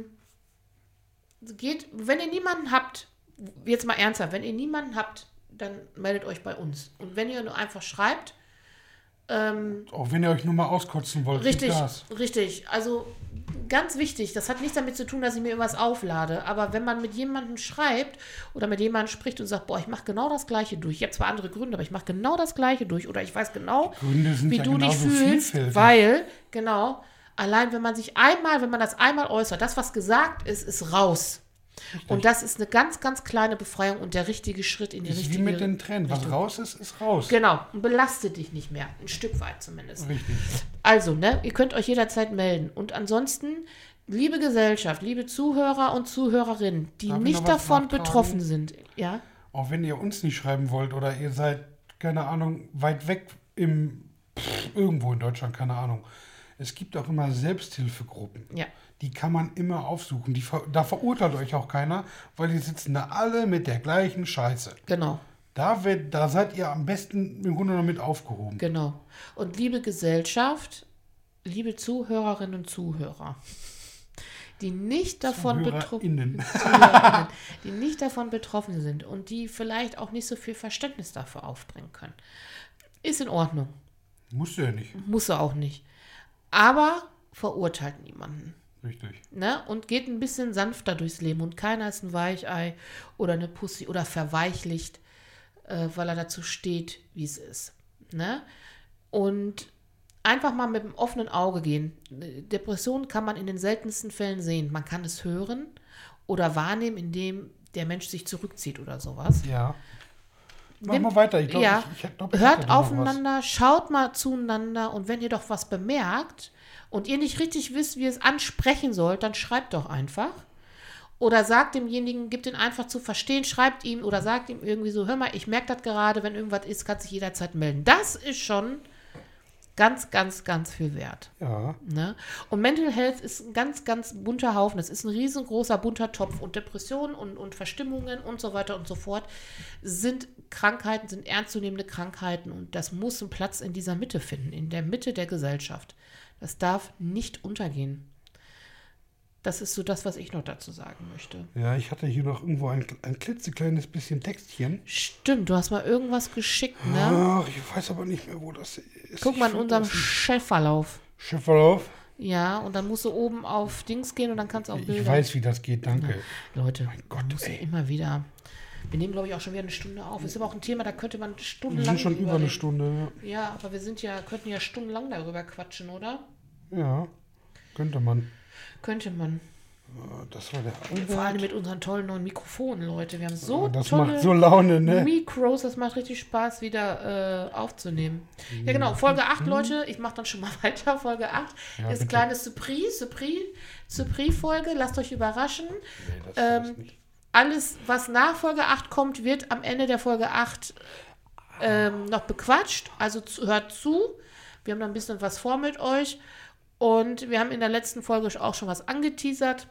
geht, wenn ihr niemanden habt, jetzt mal ernsthaft, wenn ihr niemanden habt, dann meldet euch bei uns. Und wenn ihr nur einfach schreibt, ähm, Auch wenn ihr euch nur mal auskotzen wollt, gibt richtig, Gas. richtig. Also ganz wichtig, das hat nichts damit zu tun, dass ich mir irgendwas auflade. Aber wenn man mit jemandem schreibt oder mit jemandem spricht und sagt, boah, ich mache genau das Gleiche durch. Ich habe zwar andere Gründe, aber ich mache genau das Gleiche durch. Oder ich weiß genau, Gründe sind wie ja du dich genauso fühlst, vielfältig. weil, genau, allein wenn man sich einmal, wenn man das einmal äußert, das, was gesagt ist, ist raus. Und das ist eine ganz, ganz kleine Befreiung und der richtige Schritt in die Das ist richtige wie mit den Tränen. Was Richtung. raus ist, ist raus. Genau, und belastet dich nicht mehr. Ein Stück weit zumindest. Richtig. Also, ne, ihr könnt euch jederzeit melden. Und ansonsten, liebe Gesellschaft, liebe Zuhörer und Zuhörerinnen, die Darf ich nicht noch was davon nachtragen? betroffen sind, ja, Auch wenn ihr uns nicht schreiben wollt oder ihr seid, keine Ahnung, weit weg im pff, irgendwo in Deutschland, keine Ahnung. Es gibt auch immer Selbsthilfegruppen. ja, Die kann man immer aufsuchen. Die, ver- da verurteilt euch auch keiner, weil die sitzen da alle mit der gleichen Scheiße. genau, Da, wird, da seid ihr am besten im Grunde genommen mit aufgehoben. genau. Und liebe Gesellschaft, liebe Zuhörerinnen und Zuhörer, die nicht davon betroffen ZuhörerInnen. Zuhörerinnen, die nicht davon betroffen sind und die vielleicht auch nicht so viel Verständnis dafür aufbringen können, ist in Ordnung. Musst du ja nicht. Muss er auch nicht. Aber verurteilt niemanden. Richtig. Ne? Und geht ein bisschen sanfter durchs Leben und keiner ist ein Weichei oder eine Pussy oder verweichlicht, äh, weil er dazu steht, wie es ist. Ne? Und einfach mal mit einem offenen Auge gehen. Depression kann man in den seltensten Fällen sehen. Man kann es hören oder wahrnehmen, indem der Mensch sich zurückzieht oder sowas. Ja. Mach Nehmt- mal weiter. Ich glaub, ja, ich, ich glaub, ich hab hört da noch aufeinander, schaut mal zueinander und wenn ihr doch was bemerkt und ihr nicht richtig wisst, wie ihr es ansprechen sollt, dann schreibt doch einfach. Oder sagt demjenigen, gibt ihn einfach zu verstehen, schreibt ihm oder sagt ihm irgendwie so, hör mal, ich merke das gerade, wenn irgendwas ist, kannst du dich jederzeit melden. Das ist schon ganz, ganz, ganz viel wert. was. Ja. Ne? Und Mental Health ist ein ganz, ganz bunter Haufen. Es ist ein riesengroßer bunter Topf. Und Depressionen und, und Verstimmungen und so weiter und so fort sind Krankheiten, sind ernstzunehmende Krankheiten. Und das muss einen Platz in dieser Mitte finden, in der Mitte der Gesellschaft. Das darf nicht untergehen. Das ist so das, was ich noch dazu sagen möchte. Ja, ich hatte hier noch irgendwo ein, ein klitzekleines bisschen Textchen. Stimmt, du hast mal irgendwas geschickt, ne? Ach, ich weiß aber nicht mehr, wo das ist. Guck mal Ich in find unserem das nicht. Chefverlauf. Schiffverlauf. Ja, und dann musst du oben auf Dings gehen und dann kannst du auch Bilder. Ich weiß, wie das geht, danke. Leute, Gott, man muss ja ey. immer wieder. Wir nehmen, glaube ich, auch schon wieder eine Stunde auf. Ist aber auch ein Thema, da könnte man Wir stundenlang. sind schon über eine reden. Stunde. Ja, aber wir sind ja, könnten ja stundenlang darüber quatschen, oder? Ja, ja könnte man. Könnte man. Äh, Das war der Vor allem Albert. mit unseren tollen neuen Mikrofonen, Leute. Wir haben so Das tolle macht so Laune, ne? Mikros, das macht richtig Spaß, wieder äh, aufzunehmen. Ja, genau, Folge acht, Leute. Ich mache dann schon mal weiter. Folge acht Ja, ist bitte. kleine Surprise, Surprise, Surprise-Folge. Lasst euch überraschen. Nee, das Ähm, ist nicht. Alles, was nach Folge acht kommt, wird am Ende der Folge acht ähm, noch bequatscht. Also zu, hört zu. Wir haben da ein bisschen was vor mit euch. Und wir haben in der letzten Folge auch schon was angeteasert.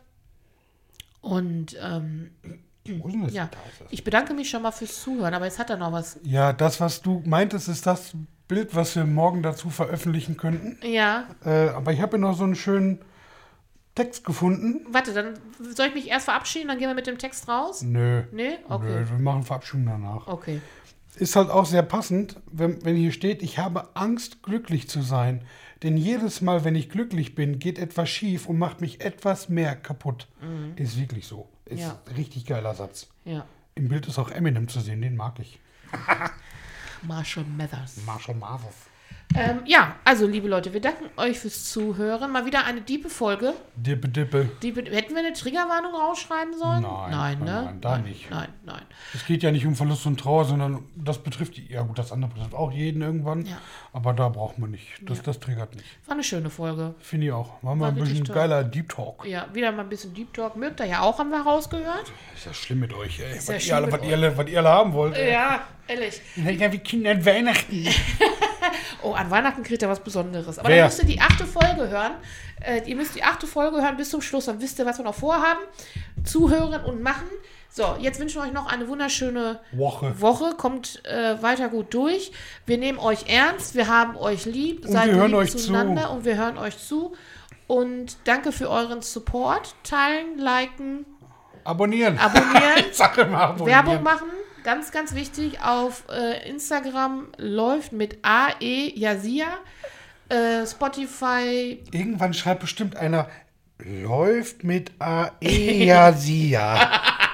Und ähm, Wo ist denn das? ja, Da ist das. ich bedanke mich schon mal fürs Zuhören. Aber jetzt hat er noch was. Ja, das, was du meintest, ist das Bild, was wir morgen dazu veröffentlichen könnten. Ja, Äh, aber ich habe hier noch so einen schönen Text gefunden. warte, dann soll ich mich erst verabschieden, dann gehen wir mit dem Text raus? Nö. Nee? Okay. Nö, wir machen Verabschiedung danach. Okay. Ist halt auch sehr passend, wenn, wenn hier steht, ich habe Angst, glücklich zu sein. Denn jedes Mal, wenn ich glücklich bin, geht etwas schief und macht mich etwas mehr kaputt. Ist wirklich so. Ist Ja. ein richtig geiler Satz. Ja. Im Bild ist auch Eminem zu sehen, den mag ich. Marshall Mathers. Marshall Mathers. Ähm, ja, also liebe Leute, wir danken euch fürs Zuhören. Mal wieder eine diepe Folge. Dippe, dippe. Diepe, hätten wir eine Triggerwarnung rausschreiben sollen? Nein, nein, nein, ne? nein, da nein, nicht. Nein, nein. Es geht ja nicht um Verlust und Trauer, sondern das betrifft, ja gut, das andere betrifft auch jeden irgendwann. Ja. Aber da braucht man nicht. Das, Ja. das triggert nicht. War eine schöne Folge. Finde ich auch. War mal War ein bisschen richtig toll. geiler Deep Talk. Ja, wieder mal ein bisschen Deep Talk. Mögt ihr ja auch, haben wir rausgehört. Ist ja schlimm mit euch, ey. ja Was, ihr schlimm alle, mit was, ihr alle, was ihr alle haben wollt. ey. Ja, ehrlich. Ja, wie Kinder an Weihnachten. Oh, an Weihnachten kriegt ihr was Besonderes. Aber Wer? dann müsst ihr die achte Folge hören. Äh, ihr müsst die achte Folge hören bis zum Schluss. Dann wisst ihr, was wir noch vorhaben. Zuhören und machen. So, jetzt wünschen wir euch noch eine wunderschöne Woche. Woche. Kommt äh, weiter gut durch. Wir nehmen euch ernst. Wir haben euch lieb. Und Seid wir hören lieb euch zueinander zu. und wir hören euch zu. Und danke für euren Support. Teilen, liken, Abonnieren. abonnieren. Ich sag immer abonnieren. Werbung machen, ganz, ganz wichtig. Auf äh, Instagram läuft mit A E Yazia. Äh, Spotify, Irgendwann schreibt bestimmt einer, läuft mit A E Yazia.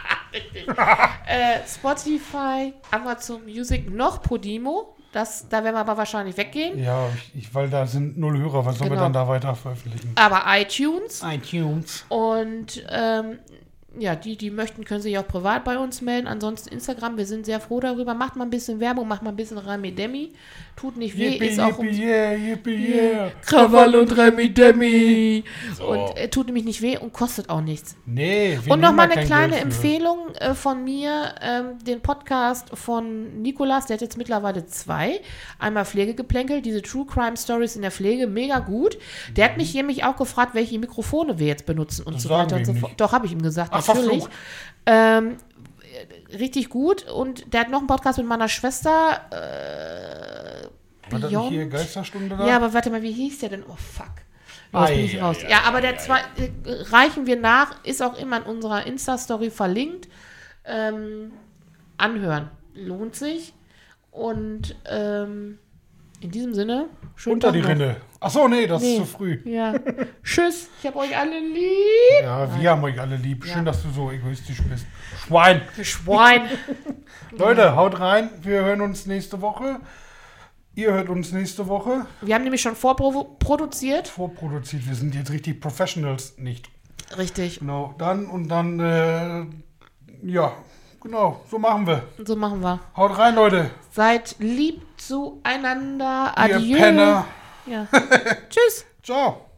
äh, Spotify, Amazon Music, noch Podimo. Das, da werden wir aber wahrscheinlich weggehen. Ja, ich, ich, weil da sind null Hörer. Was sollen Genau. wir dann da weiter veröffentlichen? Aber iTunes. iTunes. Und ähm, ja, die, die möchten, können sich auch privat bei uns melden. Ansonsten Instagram, wir sind sehr froh darüber. Macht mal ein bisschen Werbung, macht mal ein bisschen Rami Demi. Tut nicht weh, Yippie, ist auch yippie, yeah, yippie, yeah. Krawall und Remi Demi. So. Und äh, tut nämlich nicht weh und kostet auch nichts. Nee, wir Und nehmen nochmal da eine kein kleine Geld für. Empfehlung äh, von mir, ähm, den Podcast von Nikolas, der hat jetzt mittlerweile zwei. Einmal Pflegegeplänkel, diese True Crime Stories in der Pflege, mega gut. Der hat mich nämlich auch gefragt, welche Mikrofone wir jetzt benutzen und Das so sagen weiter wir und so ihm fort. nicht. Doch, habe ich ihm gesagt, Ach, natürlich. verflucht. Ähm, richtig gut. Und der hat noch einen Podcast mit meiner Schwester, äh, War das nicht hier Beyond. Geisterstunde da? Ja, aber warte mal, wie hieß der denn? Oh, fuck. Jetzt bin ich Ei, raus. ei, Ja, ei, aber ei, der ei. zwei äh, reichen wir nach, ist auch immer in unserer Insta-Story verlinkt. Ähm, anhören. Lohnt sich. Und ähm, in diesem Sinne, schönen Unter Tag die noch. Rinne. Ach so, nee, das Nee. ist zu früh. Ja. Tschüss. Ich hab euch alle lieb. Ja, wir haben euch alle lieb. Schön, Ja. dass du so egoistisch bist. Schwein. Schwein. Leute, haut rein. Wir hören uns nächste Woche. Ihr hört uns nächste Woche. Wir haben nämlich schon vorproduziert. Vorproduziert. Wir sind jetzt richtig Professionals. Nicht. Richtig. Genau. Dann und dann, äh, ja, genau. So machen wir. So machen wir. Haut rein, Leute. Seid lieb zueinander. Ihr Adieu. Penner. Ja. Tschüss. Ciao.